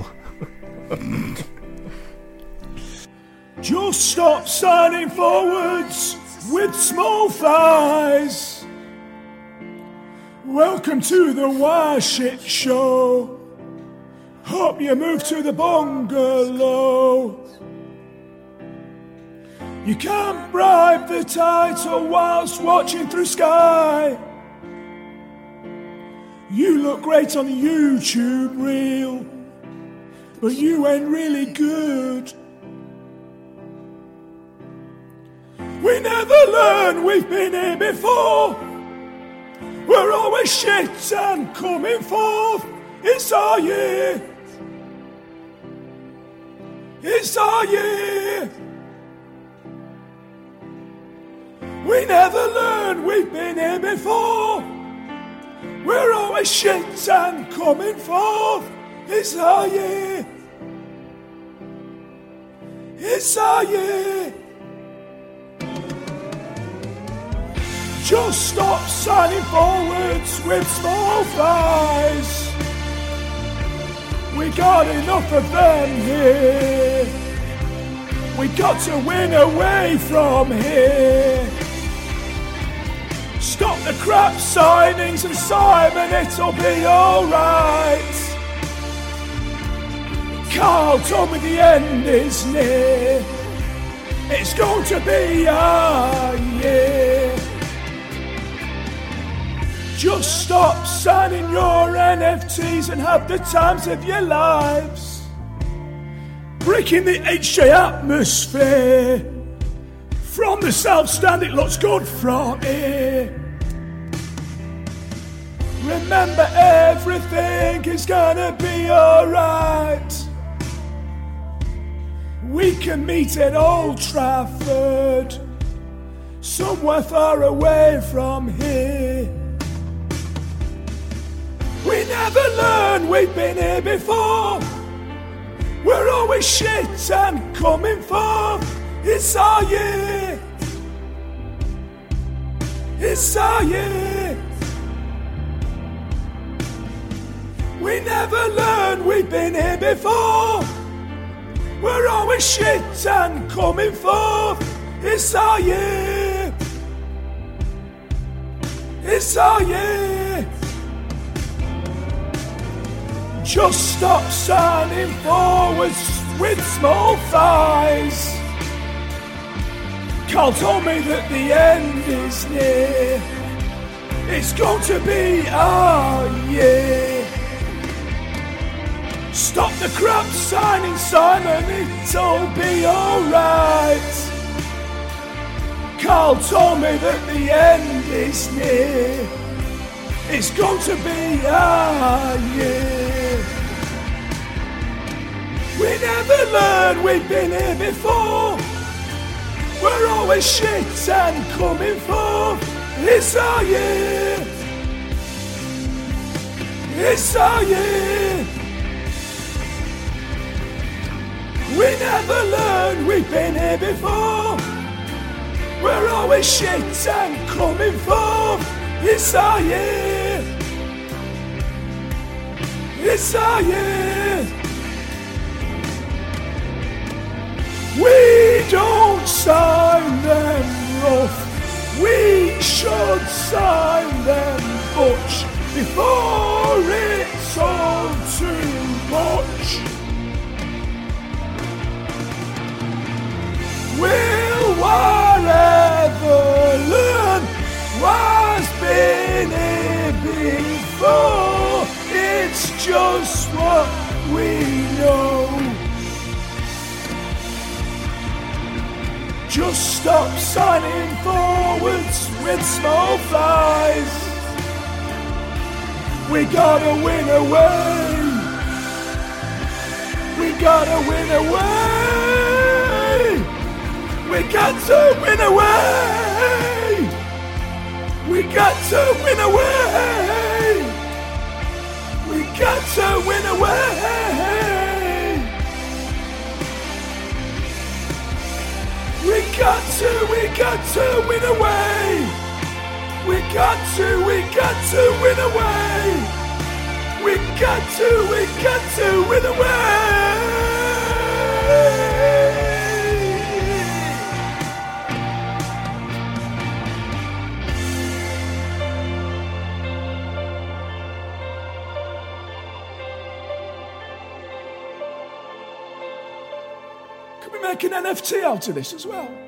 Just stop signing forwards with small thighs. Welcome to the Why Shit Show. Hope you move to the bungalow. You can't bribe the title whilst watching through Sky. You look great on the YouTube reel, but you ain't really good. We never learn, we've been here before. We're always shit and coming forth. It's our year. It's our year. We never learn, we've been here before. We're always shit and coming forth. It's our year. It's our year. Just stop signing forwards with small thighs. We got enough of them here. We got to win away from here. Stop the crap signings and Simon, it'll be alright. Carl told me the end is near. It's going to be our year. Just stop signing your NFTs and have the times of your lives. Breaking the HJ atmosphere. From the south stand it looks good from here. Remember, everything is gonna be alright. We can meet at Old Trafford, somewhere far away from here. We never learn, we've been here before. We're always shit and coming for. It's our year. It's our year. We never learn, we've been here before. We're always shit and coming for. It's our year. It's our year. Just stop signing forwards with small thighs. Carl told me that the end is near. It's going to be our year. Stop the crap signing, Simon, it'll be alright. Carl told me that the end is near. It's going to be our year. We never learn, we've been here before. We're always shit and coming for. It's our year. It's our year. We never learn, we've been here before. We're always shit and coming for. It's our year. It's our year. We don't sign them rough. We should sign them butch before it's all too much. Will whatever learn what's been here before? It's just what we know. Just stop signing forwards with small thighs. We gotta win away. We gotta win away. We got to win away. We got to win away. We got to win away. We got to win away. We got to win away. We got to win away. Can we make an NFT out of this as well?